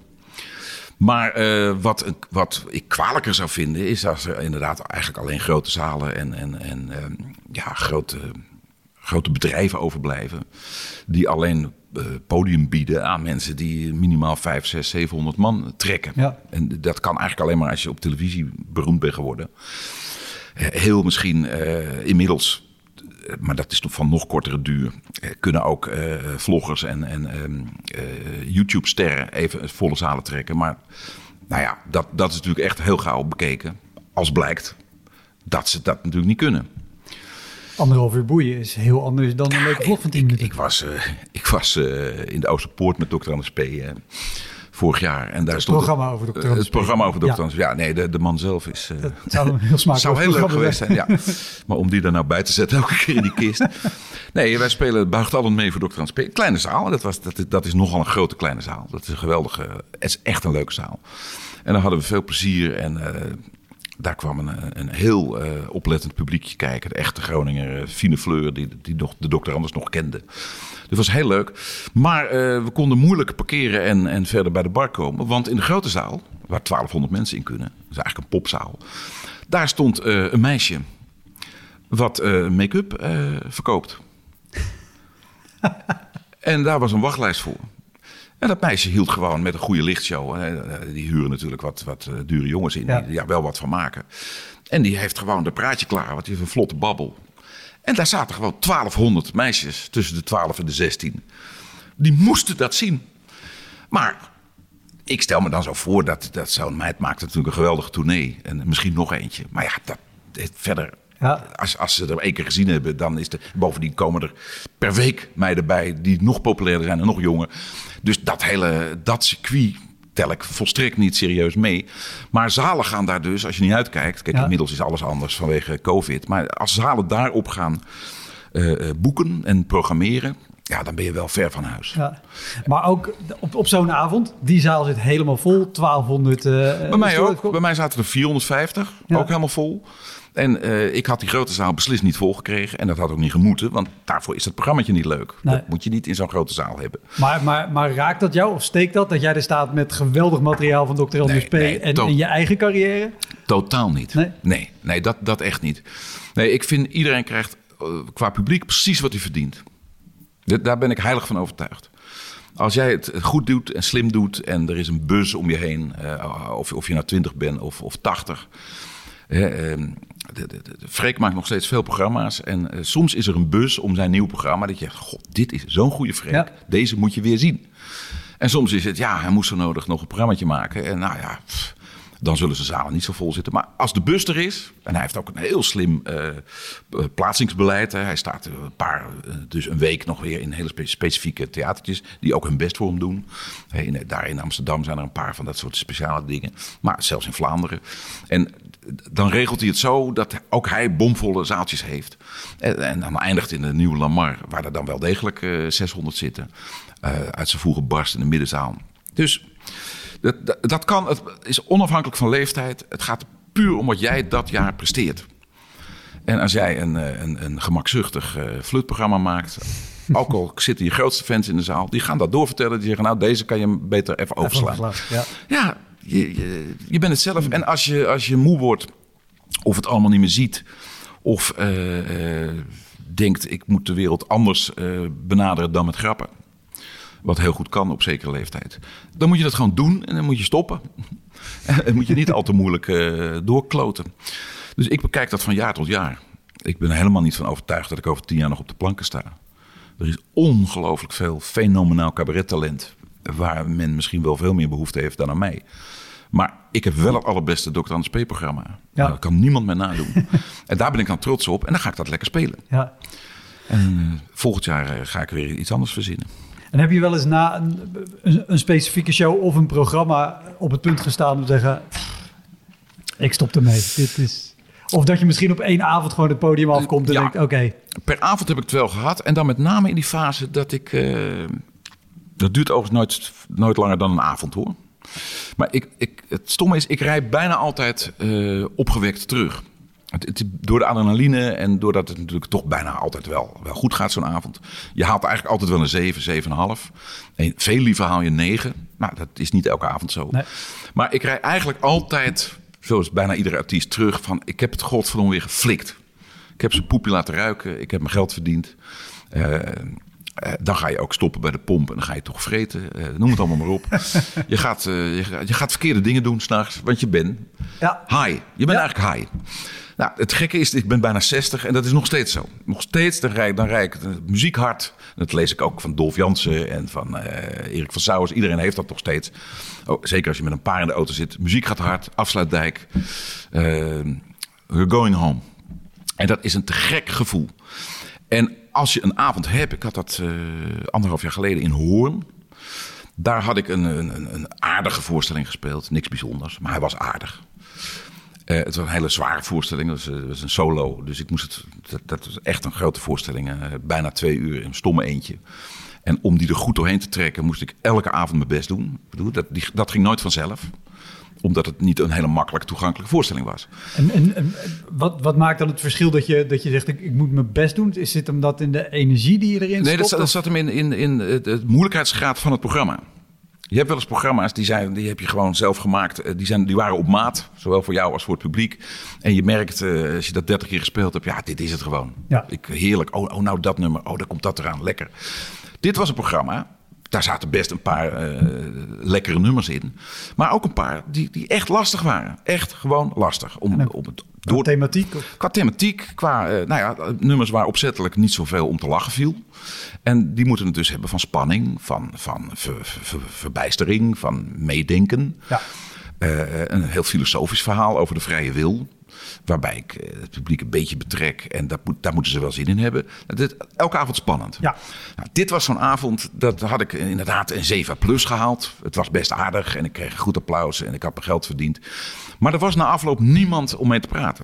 Maar uh, wat, wat ik kwalijker zou vinden is als er inderdaad eigenlijk alleen grote zalen en, en, en uh, ja, grote, grote bedrijven overblijven. Die alleen uh, podium bieden aan mensen die minimaal vijf, zes, zevenhonderd man trekken. Ja. En dat kan eigenlijk alleen maar als je op televisie beroemd bent geworden. Uh, heel misschien uh, inmiddels... Maar dat is van nog kortere duur. Kunnen ook uh, vloggers en, en um, uh, YouTube-sterren even volle zalen trekken. Maar nou ja, dat, dat is natuurlijk echt heel gauw bekeken. Als blijkt dat ze dat natuurlijk niet kunnen. Anderhalf uur boeien is heel anders dan een leuke vlog van tien minuten. Ik, ik was, uh, ik was uh, in de Oosterpoort met dokter Anders P. Uh, vorig jaar. En daar het stond programma over dokter Anders P. Het programma over dokter Anders P. Ja, nee, de, de man zelf is... Uh, dat zou een heel smakelijk zou heel leuk geweest zijn, ja. Maar om die er nou bij te zetten elke keer in die kist. Nee, wij spelen buigt allen mee voor dokter Anders P. Kleine zaal, dat, was, dat, dat is nogal een grote kleine zaal. Dat is een geweldige... Het is echt een leuke zaal. En dan hadden we veel plezier en... Uh, daar kwam een, een heel uh, oplettend publiekje kijken. De echte Groninger uh, Fine Fleur, die, die nog, de dokter Anders nog kende. Dat was heel leuk. Maar uh, we konden moeilijk parkeren en, en verder bij de bar komen. Want in de grote zaal, waar twaalfhonderd mensen in kunnen... dat is eigenlijk een popzaal... daar stond uh, een meisje wat uh, make-up uh, verkoopt. En daar was een wachtlijst voor. En dat meisje hield gewoon met een goede lichtshow. Die huren natuurlijk wat, wat dure jongens in, ja. die er wel wat van maken. En die heeft gewoon de praatje klaar, want die heeft een vlotte babbel. En daar zaten gewoon twaalfhonderd meisjes tussen de twaalf en de zestien. Die moesten dat zien. Maar ik stel me dan zo voor dat, dat zo'n meid maakt natuurlijk een geweldige tournee. En misschien nog eentje. Maar ja, dat, het, verder... Ja. Als, als ze er één keer gezien hebben, dan is er... Bovendien komen er per week meiden bij die nog populairder zijn en nog jonger. Dus dat hele dat circuit tel ik volstrekt niet serieus mee. Maar zalen gaan daar dus, als je niet uitkijkt... Kijk, ja. Inmiddels is alles anders vanwege COVID. Maar als zalen daarop gaan uh, boeken en programmeren... Ja, dan ben je wel ver van huis. Ja. Maar ook op, op zo'n avond, die zaal zit helemaal vol. twaalfhonderd... Uh, bij mij ook. Bij mij zaten er vierhonderdvijftig, ja. Ook helemaal vol. En uh, ik had die grote zaal beslist niet volgekregen. En dat had ook niet gemoeten, want daarvoor is het programmaatje niet leuk. Nee. Dat moet je niet in zo'n grote zaal hebben. Maar, maar, maar raakt dat jou of steekt dat? Dat jij er staat met geweldig materiaal van dokter Anders nee, P. Nee, en to- in je eigen carrière? Totaal niet. Nee, nee, nee dat, dat echt niet. Nee, ik vind iedereen krijgt uh, qua publiek precies wat hij verdient. Daar ben ik heilig van overtuigd. Als jij het goed doet en slim doet en er is een buzz om je heen... Uh, of, of je nou twintig bent of, of tachtig... Uh, de, de, de, de Freek maakt nog steeds veel programma's. En uh, soms is er een buzz om zijn nieuw programma. Dat je zegt, god, dit is zo'n goede Freek. Ja. Deze moet je weer zien. En soms is het, ja, hij moest zo nodig nog een programmaatje maken. En nou ja, pff, dan zullen zijn zalen niet zo vol zitten. Maar als de bus er is, en hij heeft ook een heel slim uh, plaatsingsbeleid. Hè. Hij staat een paar, uh, dus een week nog weer in hele spe- specifieke theatertjes. Die ook hun best voor hem doen. Hey, in, daar in Amsterdam zijn er een paar van dat soort speciale dingen. Maar zelfs in Vlaanderen. En dan regelt hij het zo dat ook hij bomvolle zaaltjes heeft. En, en dan eindigt in de Nieuwe Lamar, waar er dan wel degelijk uh, zeshonderd zitten. Uh, uit zijn voegen barst in de middenzaal. Dus dat, dat, dat kan, het is onafhankelijk van leeftijd. Het gaat puur om wat jij dat jaar presteert. En als jij een, een, een gemakzuchtig uh, flutprogramma maakt, Ook al zitten je grootste fans in de zaal, die gaan dat doorvertellen. Die zeggen, nou, deze kan je beter even overslaan. Even overslaan ja, ja je, je, je bent het zelf. En als je, als je moe wordt, of het allemaal niet meer ziet, of uh, uh, denkt, ik moet de wereld anders uh, benaderen dan met grappen. Wat heel goed kan op zekere leeftijd. Dan moet je dat gewoon doen en dan moet je stoppen. En dan moet je niet al te moeilijk uh, doorkloten. Dus ik bekijk dat van jaar tot jaar. Ik ben er helemaal niet van overtuigd dat ik over tien jaar nog op de planken sta. Er is ongelooflijk veel fenomenaal cabarettalent, waar men misschien wel veel meer behoefte heeft dan aan mij. Maar ik heb wel het allerbeste dokter Anders P-programma. Ja. Dat kan niemand meer nadoen. En daar ben ik dan trots op en dan ga ik dat lekker spelen. Ja. En uh, volgend jaar uh, ga ik weer iets anders verzinnen. En heb je wel eens na een, een, een specifieke show of een programma op het punt gestaan om te zeggen, ik stop ermee. Dit is... Of dat je misschien op één avond gewoon het podium afkomt en ja, denkt, oké. Okay. Per avond heb ik het wel gehad. En dan met name in die fase dat ik... Uh, dat duurt overigens nooit, nooit langer dan een avond, hoor. Maar ik, ik, het stomme is, ik rijd bijna altijd uh, opgewekt terug. Het, het, door de adrenaline en doordat het natuurlijk toch bijna altijd wel, wel goed gaat zo'n avond. Je haalt eigenlijk altijd wel een zeven, zeven en een half. En veel liever haal je een negen. Nou, dat is niet elke avond zo. Nee. Maar ik rijd eigenlijk altijd, zoals bijna iedere artiest, terug van, ik heb het godverdomme weer geflikt. Ik heb zijn poepje laten ruiken. Ik heb mijn geld verdiend. Uh, Uh, dan ga je ook stoppen bij de pomp en dan ga je toch vreten. Uh, noem het allemaal maar op. je, gaat, uh, je, je gaat verkeerde dingen doen s'nachts, want je bent ja. high. Je bent ja. eigenlijk high. Nou, het gekke is, ik ben bijna zestig en dat is nog steeds zo. Nog steeds, dan rijd, dan rijd ik uh, muziek hard. Dat lees ik ook van Dolf Jansen en van uh, Erik van Sauers. Iedereen heeft dat nog steeds. Oh, zeker als je met een paar in de auto zit. Muziek gaat hard, Afsluitdijk. Uh, we're going home. En dat is een te gek gevoel. En als je een avond hebt, ik had dat uh, anderhalf jaar geleden in Hoorn. Daar had ik een, een, een aardige voorstelling gespeeld. Niks bijzonders, maar hij was aardig. Uh, het was een hele zware voorstelling, dat was, uh, was een solo. Dus ik moest het, dat, dat was echt een grote voorstelling. Uh, bijna twee uur in een stomme eentje. En om die er goed doorheen te trekken, moest ik elke avond mijn best doen. Ik bedoel, dat, die, dat ging nooit vanzelf. Omdat het niet een hele makkelijk toegankelijke voorstelling was. En, en, en wat, wat maakt dan het verschil dat je, dat je zegt, ik, ik moet mijn best doen? Is het hem dat in de energie die je erin stopt? Nee, dat, dat zat hem in, in, in het, het moeilijkheidsgraad van het programma. Je hebt wel eens programma's, die, zijn, die heb je gewoon zelf gemaakt. Die, zijn, die waren op maat, zowel voor jou als voor het publiek. En je merkt, als je dat dertig keer gespeeld hebt, ja, dit is het gewoon. Ja. Ik, heerlijk, oh, oh, nou dat nummer, oh, daar komt dat eraan, lekker. Dit was een programma. Daar zaten best een paar uh, lekkere nummers in. Maar ook een paar die, die echt lastig waren. Echt gewoon lastig. Om, om het, door, qua thematiek? Of? Qua thematiek. Qua uh, nou ja, nummers waar opzettelijk niet zoveel om te lachen viel. En die moeten het dus hebben van spanning. Van, van ver, ver, verbijstering. Van meedenken. Ja. Uh, een heel filosofisch verhaal over de vrije wil. Waarbij ik het publiek een beetje betrek. En dat moet, daar moeten ze wel zin in hebben. Dit, elke avond spannend. Ja. Nou, dit was zo'n avond, dat had ik inderdaad een zeven plus gehaald. Het was best aardig en ik kreeg goed applaus en ik had mijn geld verdiend. Maar er was na afloop niemand om mee te praten.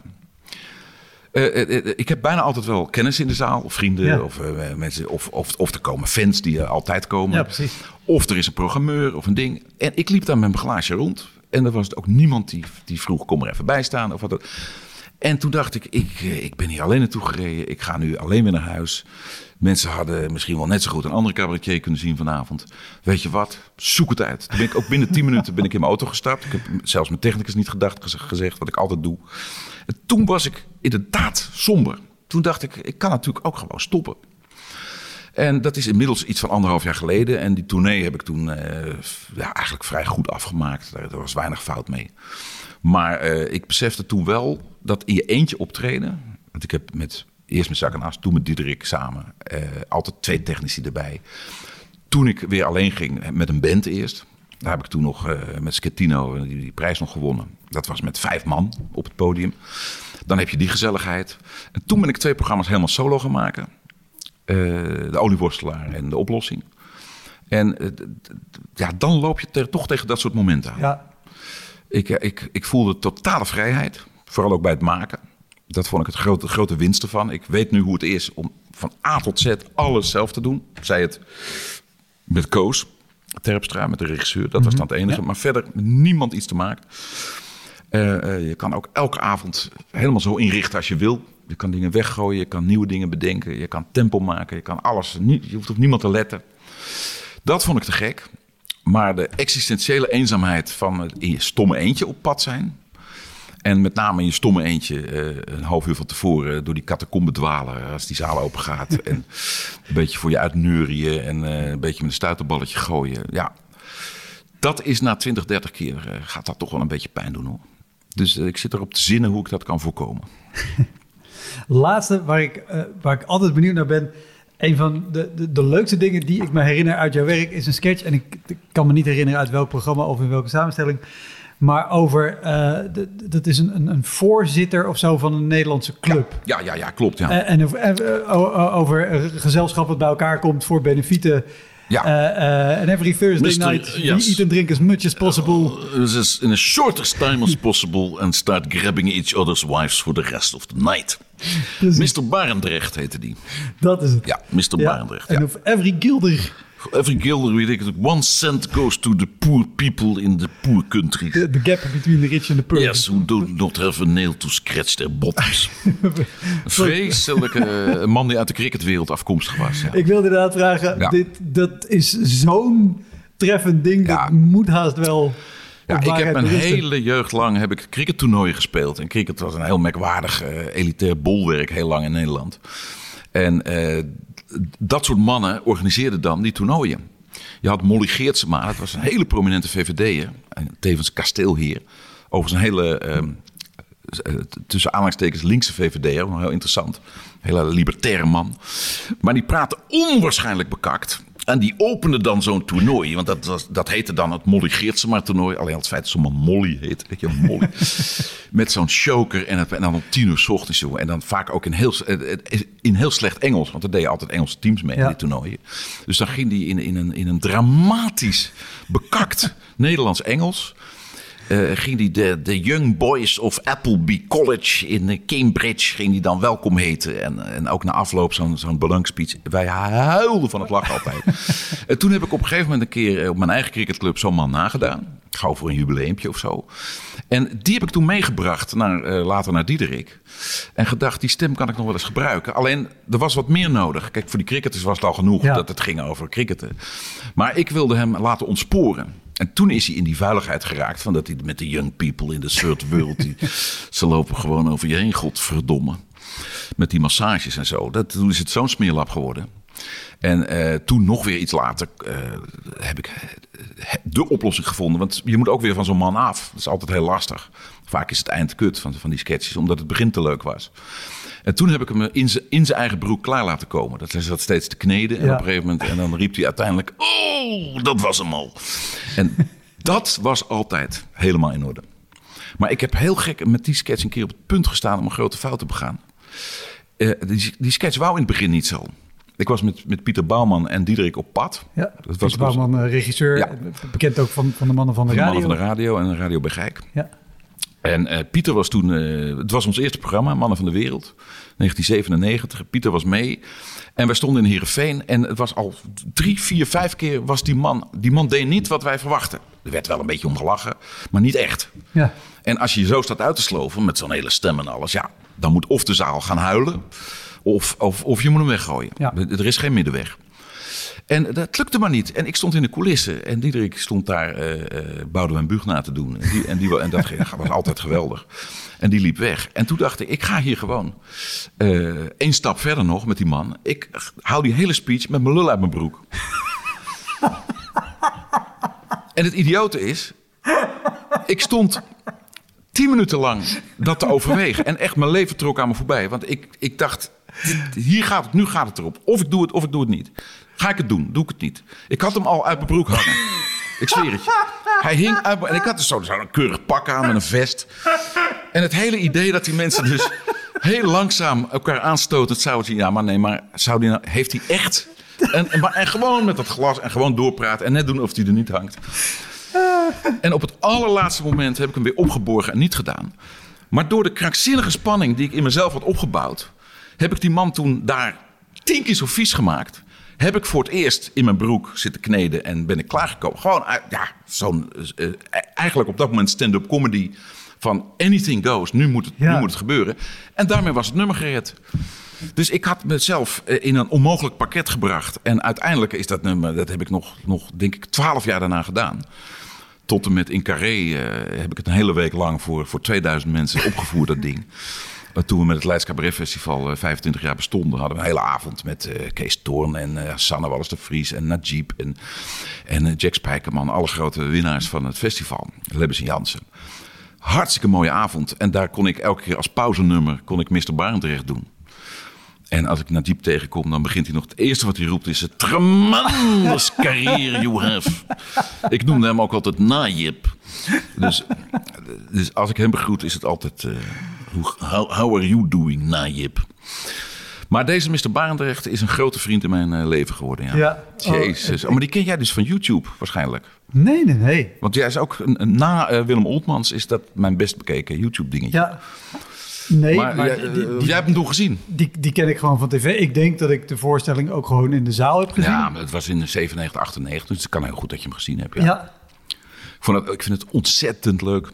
Uh, uh, uh, ik heb bijna altijd wel kennis in de zaal. Of vrienden ja. of uh, mensen. Of, of, of er komen fans die uh, altijd komen. Ja, precies. Of er is een programmeur of een ding. En ik liep daar met mijn glaasje rond. En er was ook niemand die, die vroeg, kom er even bij staan. Of wat dat. En toen dacht ik, ik, ik ben hier alleen naartoe gereden. Ik ga nu alleen weer naar huis. Mensen hadden misschien wel net zo goed een andere cabaretier kunnen zien vanavond. Weet je wat? Zoek het uit. Toen ben ik ook binnen tien minuten ben ik in mijn auto gestapt. Ik heb zelfs mijn technicus niet gedacht, gezegd wat ik altijd doe. En toen was ik inderdaad somber. Toen dacht ik, ik kan natuurlijk ook gewoon stoppen. En dat is inmiddels iets van anderhalf jaar geleden. En die tournee heb ik toen uh, ja, eigenlijk vrij goed afgemaakt. Daar, daar was weinig fout mee. Maar uh, ik besefte toen wel dat in je eentje optreden. Want ik heb met, eerst met Zak en As, toen met Diederik samen. Uh, altijd twee technici erbij. Toen ik weer alleen ging met een band eerst. Daar heb ik toen nog uh, met Schettino die, die prijs nog gewonnen. Dat was met vijf man op het podium. Dan heb je die gezelligheid. En toen ben ik twee programma's helemaal solo gaan maken. Uh, de Olieworstelaar en de Oplossing. En uh, ja, dan loop je te, toch tegen dat soort momenten aan. Ja. Ik, ik, ik voelde totale vrijheid. Vooral ook bij het maken. Dat vond ik het grote, grote winst ervan. Ik weet nu hoe het is om van A tot Z alles zelf te doen. Zij het met Koos Terpstra, met de regisseur. Dat mm-hmm. was dan het enige. Ja. Maar verder met niemand iets te maken. Uh, uh, je kan ook elke avond helemaal zo inrichten als je wil. Je kan dingen weggooien, je kan nieuwe dingen bedenken. Je kan tempo maken, je kan alles. Je hoeft op niemand te letten. Dat vond ik te gek. Maar de existentiële eenzaamheid van in je stomme eentje op pad zijn. En met name in je stomme eentje uh, een half uur van tevoren door die catacombe dwalen als die zaal open gaat. En een beetje voor je uitneurien en uh, een beetje met een stuiterballetje gooien. Ja, dat is na twintig, dertig keer uh, gaat dat toch wel een beetje pijn doen hoor. Dus uh, ik zit erop te zinnen hoe ik dat kan voorkomen. Laatste waar ik, uh, waar ik altijd benieuwd naar ben. Een van de, de, de leukste dingen die ik me herinner uit jouw werk is een sketch. En ik, ik kan me niet herinneren uit welk programma of in welke samenstelling. Maar over, uh, de, dat is een, een, een voorzitter of zo van een Nederlandse club. Ja, ja, ja, ja klopt. Ja. Uh, en over, uh, over een gezelschap dat bij elkaar komt voor benefieten. Ja. En uh, uh, every Thursday mister night, yes. we eat and drink as much as possible. Uh, in as short time as possible and start grabbing each other's wives for the rest of the night. Dus mister Barendrecht heette die. Dat is het. Ja, mister Ja. Barendrecht. En ja. of every guilder. Every guilder, weet ik het. One cent goes to the poor people in the poor country. The, the gap between the rich and the poor. Yes, who do not have a nail to scratch their bottoms. Een vreselijke man die uit de cricketwereld afkomstig was. Ja. Ik wilde inderdaad vragen, ja. dit, dat is zo'n treffend ding, ja. dat moet haast wel... Ja, ik heb mijn hele jeugd lang heb ik crickettoernooien gespeeld. En cricket was een heel merkwaardig uh, elitair bolwerk heel lang in Nederland. En uh, dat soort mannen organiseerden dan die toernooien. Je had Molly Geertsema, dat was een hele prominente V V D'er. En tevens kasteelheer. Overigens een hele, uh, tussen aanhalingstekens, linkse V V D'er. Heel interessant. Een hele libertaire man. Maar die praatte onwaarschijnlijk bekakt. En die opende dan zo'n toernooi. Want dat, was, dat heette dan het Molly Geertsema toernooi. Alleen al het feit dat zo'n man Molly heet. Weet je, Molly. Met zo'n choker. En, het, en dan om tien uur 's ochtends. Jongen. En dan vaak ook in heel, in heel slecht Engels. Want er deden altijd Engelse teams mee ja. in die toernooien. Dus dan ging die in, in, een, in een dramatisch bekakt Nederlands-Engels. Uh, ging die de, de Young Boys of Appleby College in Cambridge ging die dan welkom heten. En, en ook na afloop zo'n, zo'n bedankspeech. Wij huilden van het lachen altijd. En toen heb ik op een gegeven moment een keer op mijn eigen cricketclub zo'n man nagedaan. Gauw voor een jubileumpje of zo. En die heb ik toen meegebracht naar, uh, later naar Diederik. En gedacht, die stem kan ik nog wel eens gebruiken. Alleen, er was wat meer nodig. Kijk, voor die cricketers was het al genoeg ja. dat het ging over cricketen. Maar ik wilde hem laten ontsporen. En toen is hij in die vuiligheid geraakt van dat hij met de young people in de third world, die, ze lopen gewoon over je heen, godverdomme. Met die massages en zo. Dat, toen is het zo'n smeerlap geworden. En uh, toen nog weer iets later uh, heb ik de oplossing gevonden. Want je moet ook weer van zo'n man af. Dat is altijd heel lastig. Vaak is het eind kut van, van die sketches, omdat het begin te leuk was. En toen heb ik hem in zijn, in zijn eigen broek klaar laten komen. Dat is dat steeds te kneden. En ja. op een gegeven moment, en dan riep hij uiteindelijk, oh, dat was hem al. En dat was altijd helemaal in orde. Maar ik heb heel gek met die sketch een keer op het punt gestaan om een grote fout te begaan. Uh, die, die sketch wou in het begin niet zo. Ik was met, met Pieter Bouwman en Diederik op pad. Ja, dat was Pieter Bouwman, uh, regisseur. Ja. Bekend ook van, van de mannen van de, de radio. De mannen van de radio en Radio Bergijk. Ja. En uh, Pieter was toen, uh, het was ons eerste programma, Mannen van de Wereld, negentien zevenennegentig. Pieter was mee en wij stonden in Heerenveen en het was al drie, vier, vijf keer was die man, die man deed niet wat wij verwachten. Er werd wel een beetje om gelachen, maar niet echt. Ja. En als je je zo staat uit te sloven met zo'n hele stem en alles, ja, dan moet of de zaal gaan huilen of, of, of je moet hem weggooien. Ja. Er is geen middenweg. En dat lukte maar niet. En ik stond in de coulissen. En Diederik stond daar uh, uh, Boudewijn Buug na te doen. En, die, en, die, en dat was altijd geweldig. En die liep weg. En toen dacht ik, ik ga hier gewoon uh, één stap verder nog met die man. Ik hou die hele speech met mijn lul uit mijn broek. En het idiote is, ik stond tien minuten lang dat te overwegen. En echt, mijn leven trok aan me voorbij. Want ik, ik dacht, hier gaat het, nu gaat het erop. Of ik doe het, of ik doe het niet. Ga ik het doen? Doe ik het niet? Ik had hem al uit mijn broek hangen. Ik zweer het je. Hij hing uit mijn... En ik had dus zo'n zo keurig pak aan met een vest. En het hele idee dat die mensen dus heel langzaam elkaar aanstoten. Zou zien, ja, maar nee, maar zou die nou, heeft hij echt... En, en, maar, en gewoon met dat glas en gewoon doorpraten. En net doen of hij er niet hangt. En op het allerlaatste moment heb ik hem weer opgeborgen en niet gedaan. Maar door de krankzinnige spanning die ik in mezelf had opgebouwd... heb ik die man toen daar tien keer zo vies gemaakt... heb ik voor het eerst in mijn broek zitten kneden en ben ik klaargekomen. Gewoon, ja, zo'n, uh, eigenlijk op dat moment stand-up comedy van anything goes. Nu moet het, Ja. nu moet het gebeuren. En daarmee was het nummer gered. Dus ik had mezelf in een onmogelijk pakket gebracht. En uiteindelijk is dat nummer, dat heb ik nog, nog denk ik twaalf jaar daarna gedaan. Tot en met in Carré uh, heb ik het een hele week lang voor, voor tweeduizend mensen opgevoerd, dat ding. Uh, toen we met het Leids Cabaret Festival uh, vijfentwintig jaar bestonden, hadden we een hele avond met uh, Kees Toorn en uh, Sanne Wallis de Vries en Najib en, en uh, Jack Spijkerman. Alle grote winnaars van het festival. Lebbes en Jansen. Hartstikke mooie avond. En daar kon ik elke keer als pauzenummer kon ik mister Barendrecht doen. En als ik Najib tegenkom, dan begint hij nog... Het eerste wat hij roept is... A tremendous career you have. Ik noemde hem ook altijd Najib. Dus, dus als ik hem begroet, is het altijd... Uh, how, how are you doing, Najib? Maar deze mister Barendrecht is een grote vriend in mijn uh, leven geworden. Ja. Ja. Jezus. Oh, maar die ken jij dus van YouTube waarschijnlijk. Nee, nee, nee. Want jij is ook... Een, een, na uh, Willem Oltmans is dat mijn best bekeken YouTube-dingetje. Ja. Nee, maar, maar jij, die, die, jij hebt hem toen gezien. Die, die ken ik gewoon van tv. Ik denk dat ik de voorstelling ook gewoon in de zaal heb gezien. Ja, maar het was in zevenennegentig, achtennegentig. Dus het kan heel goed dat je hem gezien hebt. Ja. Ja. Ik, vond het, ik vind het ontzettend leuk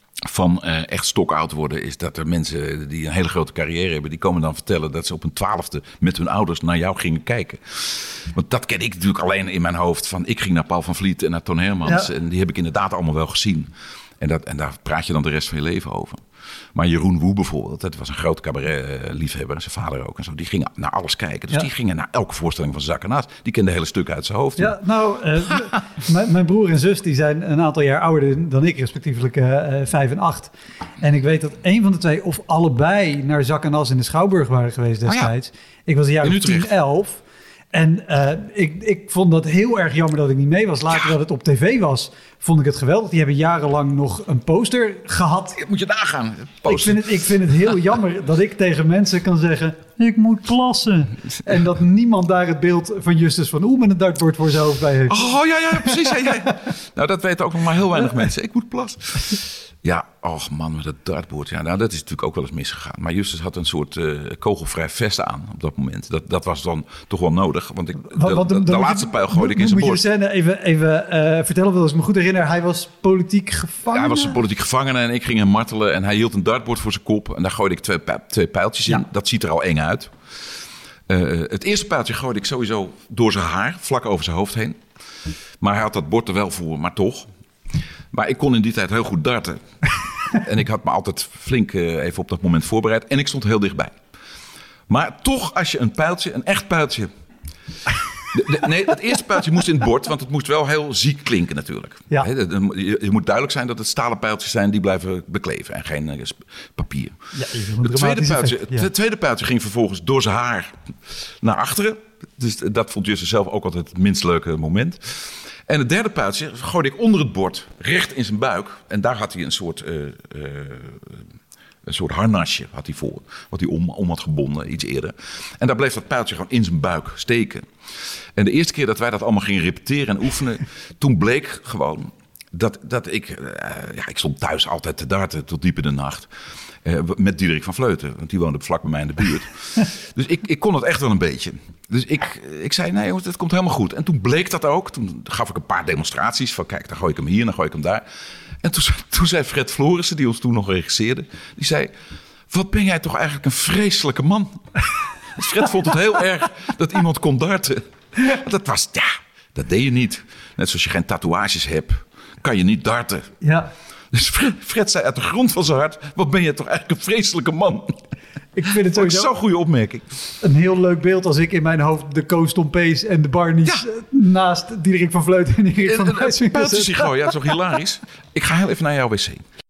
van uh, echt stokoud worden. Is dat er mensen die een hele grote carrière hebben... die komen dan vertellen dat ze op hun twaalfde met hun ouders naar jou gingen kijken. Want dat ken ik natuurlijk alleen in mijn hoofd. Van, ik ging naar Paul van Vliet en naar Toon Hermans. Ja. En die heb ik inderdaad allemaal wel gezien. En, dat, en daar praat je dan de rest van je leven over. Maar Jeroen Woe bijvoorbeeld, dat was een grote cabaret-liefhebber. En zijn vader ook en zo. Die gingen naar alles kijken. Dus ja. die gingen naar elke voorstelling van Zak en As. Die kende hele stukken uit zijn hoofd. Ja, nou, uh, m- mijn broer en zus die zijn een aantal jaar ouder dan ik, respectievelijk uh, vijf en acht. En ik weet dat een van de twee of allebei naar Zak en As in de Schouwburg waren geweest destijds. Oh ja. Ik was een jaar tien, elf. En uh, ik, ik vond dat heel erg jammer dat ik niet mee was. Later ja. dat het op tv was, vond ik het geweldig. Die hebben jarenlang nog een poster gehad. Dat moet je nagaan. Ik vind, het, ik vind het heel jammer dat ik tegen mensen kan zeggen... ik moet plassen. En dat niemand daar het beeld van Justus van Oel met een dartbord voor zijn hoofd bij heeft. Oh ja, ja, precies. Ja, ja. Nou, dat weten ook nog maar heel weinig mensen. Ik moet plassen. Ja, och man, met dat dartboard. Ja, nou, dat is natuurlijk ook wel eens misgegaan. Maar Justus had een soort uh, kogelvrij vest aan op dat moment. Dat, dat was dan toch wel nodig. Want ik, de, want, de, de, de laatste je, pijl gooide ik in zijn moet borst. Moet je de scène even, even uh, vertellen, als ik me goed herinner. Hij was politiek gevangene. Ja, hij was een politiek gevangene en ik ging hem martelen. En hij hield een dartboard voor zijn kop. En daar gooide ik twee, twee pijltjes in. Ja. Dat ziet er al eng uit. Uh, het eerste pijltje gooide ik sowieso door zijn haar. Vlak over zijn hoofd heen. Maar hij had dat bord er wel voor, maar toch. Maar ik kon in die tijd heel goed darten. En ik had me altijd flink uh, even op dat moment voorbereid. En ik stond heel dichtbij. Maar toch, als je een pijltje, een echt pijltje... De, de, nee, het eerste pijltje moest in het bord, want het moest wel heel ziek klinken natuurlijk. Ja. He, de, de, je, je moet duidelijk zijn dat het stalen pijltjes zijn die blijven bekleven en geen uh, papier. Ja, het, tweede pijltje, ja. het tweede pijltje ging vervolgens door zijn haar naar achteren. Dus dat vond Justus zelf ook altijd het minst leuke moment. En het derde pijltje gooide ik onder het bord, recht in zijn buik. En daar had hij een soort... Uh, uh, Een soort harnasje had hij voor, wat hij om, om had gebonden iets eerder. En daar bleef dat pijltje gewoon in zijn buik steken. En de eerste keer dat wij dat allemaal gingen repeteren en oefenen... toen bleek gewoon dat, dat ik... Uh, ja, ik stond thuis altijd te darten tot diep in de nacht. Uh, met Diederik van Vleuten, want die woonde vlak bij mij in de buurt. Dus ik, ik kon het echt wel een beetje. Dus ik, ik zei, nee jongens, het komt helemaal goed. En toen bleek dat ook. Toen gaf ik een paar demonstraties van... kijk, dan gooi ik hem hier, dan gooi ik hem daar... En toen, toen zei Fred Florissen, die ons toen nog regisseerde... die zei, wat ben jij toch eigenlijk een vreselijke man. Dus Fred vond het heel erg dat iemand kon darten. Dat was, ja, dat deed je niet. Net zoals je geen tatoeages hebt, kan je niet darten. Ja. Dus Fred, Fred zei uit de grond van zijn hart... wat ben je toch eigenlijk een vreselijke man. Ik vind het sowieso zo'n goede opmerking. Een heel leuk beeld als ik in mijn hoofd de Koos Tompees en de Barneys... Ja. naast Diederik van Vleuten en Erik van Muiswinkel. Pijltjes die gooien, ja, dat is toch hilarisch. Ik ga heel even naar jouw wc.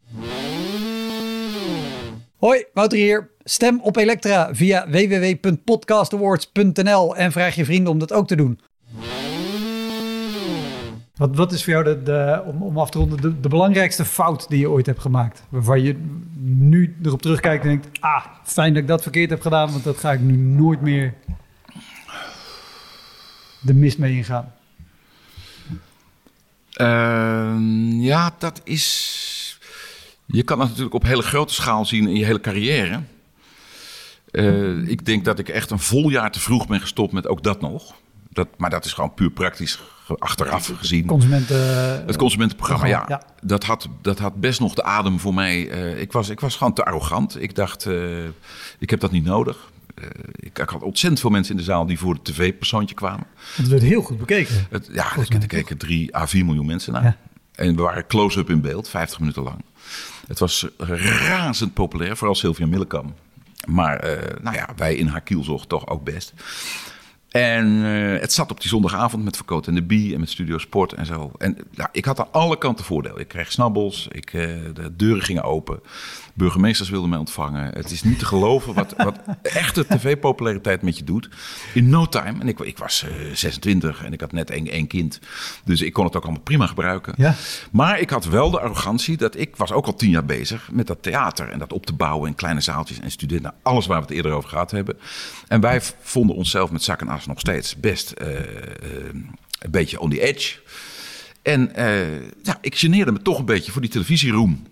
Hoi, Wouter hier. Stem op Elektra via w w w punt podcast awards punt n l en vraag je vrienden om dat ook te doen. Wat, wat is voor jou, de, de, om, om af te ronden, de, de belangrijkste fout die je ooit hebt gemaakt? Waarvan je nu erop terugkijkt en denkt... ah, fijn dat ik dat verkeerd heb gedaan... want dat ga ik nu nooit meer de mist mee ingaan. Uh, ja, dat is... Je kan dat natuurlijk op hele grote schaal zien in je hele carrière. Uh, ik denk dat ik echt een vol jaar te vroeg ben gestopt met ook dat nog. Dat, maar dat is gewoon puur praktisch achteraf gezien. Consumenten, het consumentenprogramma, ja. ja. Dat had, dat had best nog de adem voor mij. Uh, ik, was, ik was gewoon te arrogant. Ik dacht, uh, ik heb dat niet nodig. Uh, ik, ik had ontzettend veel mensen in de zaal die voor het tv-persoontje kwamen. Het werd heel goed bekeken. Het, ja, er keken drie à vier miljoen mensen naar. Ja. En we waren close-up in beeld, vijftig minuten lang. Het was razend populair, vooral Sylvia Millekam. Maar uh, nou ja, wij in haar kielzog toch ook best. En uh, het zat op die zondagavond met Verkoot en de Bie en met Studio Sport en zo. En ja, ik had aan alle kanten voordeel. Ik kreeg snabbels, ik, uh, de deuren gingen open. Burgemeesters wilden mij ontvangen. Het is niet te geloven wat, wat echte tv-populariteit met je doet. In no time. En ik, ik was uh, zesentwintig en ik had net één, één kind. Dus ik kon het ook allemaal prima gebruiken. Ja. Maar ik had wel de arrogantie dat ik was ook al tien jaar bezig met dat theater. En dat op te bouwen in kleine zaaltjes en studenten. Nou, alles waar we het eerder over gehad hebben. En wij vonden onszelf met zak en as nog steeds best uh, uh, een beetje on the edge. En uh, ja, ik geneerde me toch een beetje voor die televisieroem.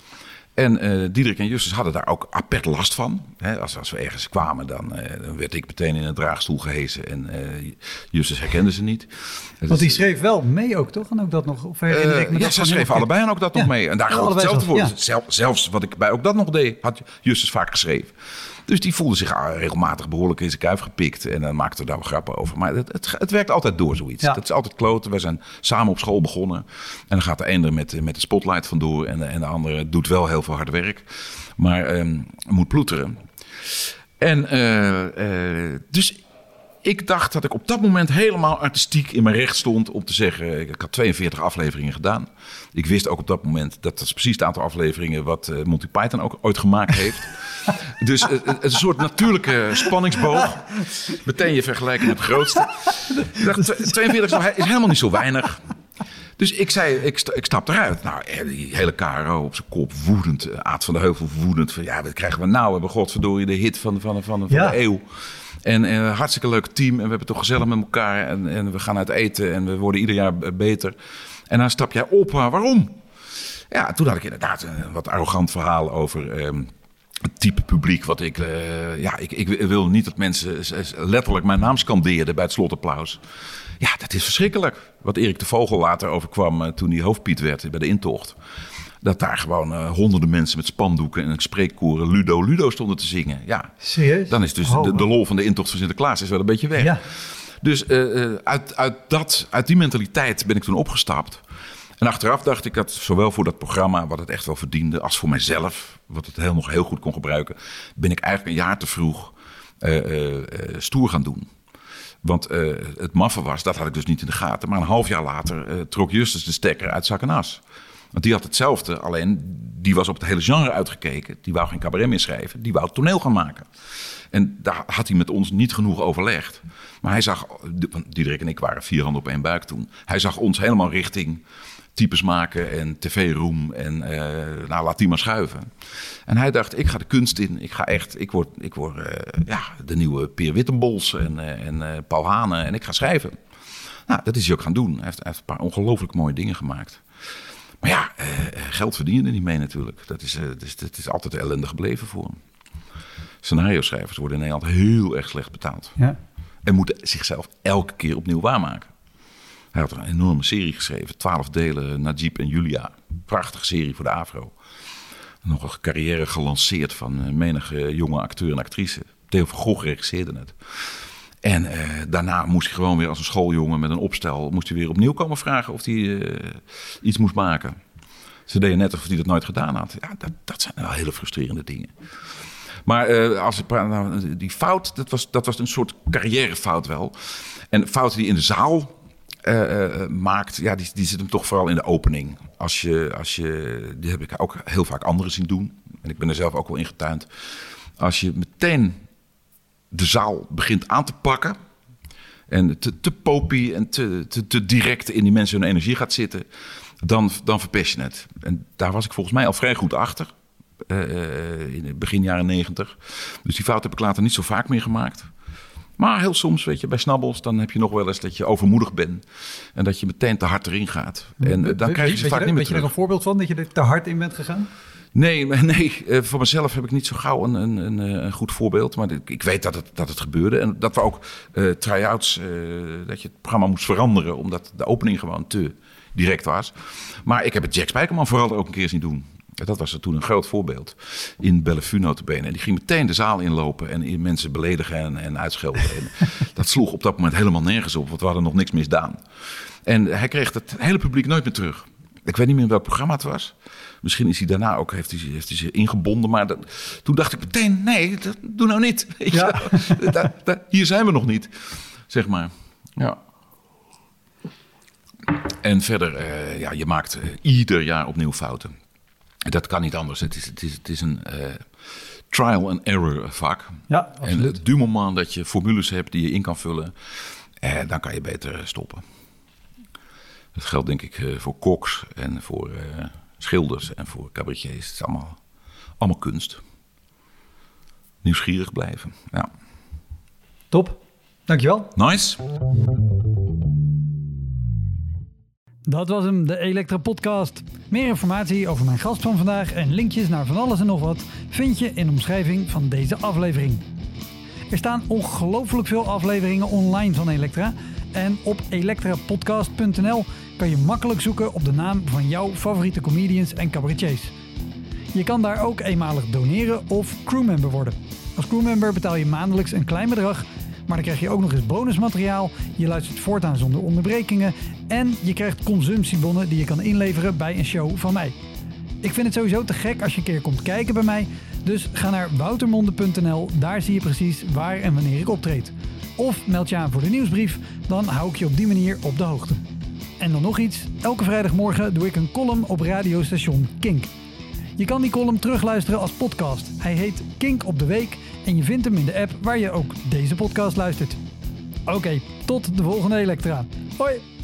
En uh, Diederik en Justus hadden daar ook apert last van. He, als, als we ergens kwamen, dan, uh, dan werd ik meteen in een draagstoel gehezen. En uh, Justus herkende ze niet. Want die schreef wel mee ook, toch? En ook dat nog? Of herinner ik me uh, dat ja, ze schreven allebei en ook dat ja. nog mee. En daar geldt hetzelfde voor. Ja. Zelf, zelfs wat ik bij ook dat nog deed, had Justus vaak geschreven. Dus die voelde zich regelmatig behoorlijk in zijn kuif gepikt. En dan maakte er daar wel grappen over. Maar het, het, het werkt altijd door, zoiets. Ja. Dat is altijd kloten. We zijn samen op school begonnen. En dan gaat de ene er met, met de spotlight vandoor. En de, en de andere doet wel heel veel hard werk. Maar um, moet ploeteren. En uh, uh, dus ik dacht dat ik op dat moment helemaal artistiek in mijn recht stond om te zeggen... Ik had tweeënveertig afleveringen gedaan. Ik wist ook op dat moment dat dat is precies het aantal afleveringen... wat uh, Monty Python ook ooit gemaakt heeft. Dus uh, het is een soort natuurlijke spanningsboog. Meteen je vergelijking met het grootste. Ik dacht, tweeënveertig is helemaal niet zo weinig. Dus ik zei, ik, st- ik stap eruit. Nou, die hele K R O op zijn kop, woedend. Aad van de Heuvel woedend. Van, ja, wat krijgen we nou? We hebben godverdorie de hit van, van, van, van ja. de eeuw. En een uh, hartstikke leuk team. En we hebben toch gezellig met elkaar. En, en we gaan uit eten. En we worden ieder jaar beter. En dan stap jij op. Uh, waarom? Ja, toen had ik inderdaad een wat arrogant verhaal over... Um, het type publiek wat ik... Uh, ja, ik, ik wil niet dat mensen letterlijk mijn naam scandeerden bij het slotapplaus. Ja, dat is verschrikkelijk. Wat Erik de Vogel later overkwam uh, toen hij hoofdpiet werd bij de intocht. Dat daar gewoon uh, honderden mensen met spandoeken en spreekkoren Ludo Ludo stonden te zingen. Ja, serieus? Dan is dus oh, de, de lol van de intocht van Sinterklaas is wel een beetje weg. Ja. Dus uh, uit, uit, dat, uit die mentaliteit ben ik toen opgestapt. En achteraf dacht ik dat zowel voor dat programma, wat het echt wel verdiende, als voor mijzelf, wat het heel, nog heel goed kon gebruiken, ben ik eigenlijk een jaar te vroeg uh, uh, uh, stoer gaan doen. Want uh, het maffe was, dat had ik dus niet in de gaten. Maar een half jaar later uh, trok Justus de stekker uit zak en as. Want die had hetzelfde, alleen die was op het hele genre uitgekeken. Die wou geen cabaret meer schrijven, die wou het toneel gaan maken. En daar had hij met ons niet genoeg overlegd. Maar hij zag, Diederik en ik waren vier handen op één buik toen. Hij zag ons helemaal richting types maken en tv-roem en uh, nou, laat die maar schuiven. En hij dacht, ik ga de kunst in. Ik ga echt, ik word, ik word uh, ja, de nieuwe Peer Wittenbols en, uh, en uh, Paul Hane en ik ga schrijven. Nou, dat is hij ook gaan doen. Hij heeft, hij heeft een paar ongelooflijk mooie dingen gemaakt. Maar ja, uh, geld verdien je er niet mee natuurlijk. Dat is, uh, dat is, dat is altijd ellendig gebleven voor hem. Scenario-schrijvers worden in Nederland heel erg slecht betaald. Ja. En moeten zichzelf elke keer opnieuw waarmaken. Hij had een enorme serie geschreven. Twaalf delen, Najib en Julia. Prachtige serie voor de AVRO. Nog een carrière gelanceerd van menige jonge acteur en actrice. Theo van Gogh regisseerde het. En uh, daarna moest hij gewoon weer als een schooljongen met een opstel... moest hij weer opnieuw komen vragen of hij uh, iets moest maken. Ze deden net alsof hij dat nooit gedaan had. Ja, dat, dat zijn wel hele frustrerende dingen. Maar uh, als ik praat, nou, die fout, dat was, dat was een soort carrièrefout wel. En fouten die in de zaal... Uh, uh, maakt, ja, die, die zit hem toch vooral in de opening. Als je, als je, die heb ik ook heel vaak anderen zien doen. En ik ben er zelf ook wel in getuind. Als je meteen de zaal begint aan te pakken... en te, te popie en te, te, te direct in die mensen hun energie gaat zitten... dan, dan verpest je het. En daar was ik volgens mij al vrij goed achter. Uh, in het begin jaren negentig. Dus die fout heb ik later niet zo vaak meer gemaakt... Maar heel soms, weet je, bij snabbels, dan heb je nog wel eens dat je overmoedig bent. En dat je meteen te hard erin gaat. En dan krijg je ze vaak niet meer terug. Weet je er een voorbeeld van, dat je er te hard in bent gegaan? Nee, nee uh, voor mezelf heb ik niet zo gauw een, een, een, een goed voorbeeld. Maar ik weet dat het, dat het gebeurde. En dat we ook uh, try-outs, uh, dat je het programma moest veranderen. Omdat de opening gewoon te direct was. Maar ik heb het Jack Spijkerman vooral ook een keer zien doen. Dat was er toen een groot voorbeeld. In Bellevue notabene. En die ging meteen de zaal inlopen en mensen beledigen en, en uitschelden. En dat sloeg op dat moment helemaal nergens op. Want we hadden nog niks misdaan. En hij kreeg het hele publiek nooit meer terug. Ik weet niet meer welk programma het was. Misschien is hij daarna ook, heeft hij, heeft hij zich ingebonden. Maar dat, toen dacht ik meteen, nee, dat, doe nou niet. Ja. da, da, hier zijn we nog niet, zeg maar. Ja. En verder, uh, ja, je maakt uh, ieder jaar opnieuw fouten. Dat kan niet anders. Het is, het is, het is een uh, trial and error vak. Ja, absoluut. En het du moment dat je formules hebt die je in kan vullen, uh, dan kan je beter stoppen. Dat geldt denk ik uh, voor koks en voor uh, schilders en voor cabaretiers. Het is allemaal, allemaal kunst. Nieuwsgierig blijven. Ja. Top. Dankjewel. Nice. Dat was hem, de Elektra Podcast. Meer informatie over mijn gast van vandaag en linkjes naar van alles en nog wat vind je in de omschrijving van deze aflevering. Er staan ongelooflijk veel afleveringen online van Elektra. En op elektrapodcast punt n l kan je makkelijk zoeken op de naam van jouw favoriete comedians en cabaretiers. Je kan daar ook eenmalig doneren of crewmember worden. Als crewmember betaal je maandelijks een klein bedrag, maar dan krijg je ook nog eens bonusmateriaal. Je luistert voortaan zonder onderbrekingen en je krijgt consumptiebonnen die je kan inleveren bij een show van mij. Ik vind het sowieso te gek als je een keer komt kijken bij mij, dus ga naar woutermonde punt n l, daar zie je precies waar en wanneer ik optreed. Of meld je aan voor de nieuwsbrief, dan hou ik je op die manier op de hoogte. En dan nog iets, elke vrijdagmorgen doe ik een column op radiostation Kink. Je kan die column terugluisteren als podcast. Hij heet Kink op de Week en je vindt hem in de app waar je ook deze podcast luistert. Oké, okay, tot de volgende Elektra. Hoi!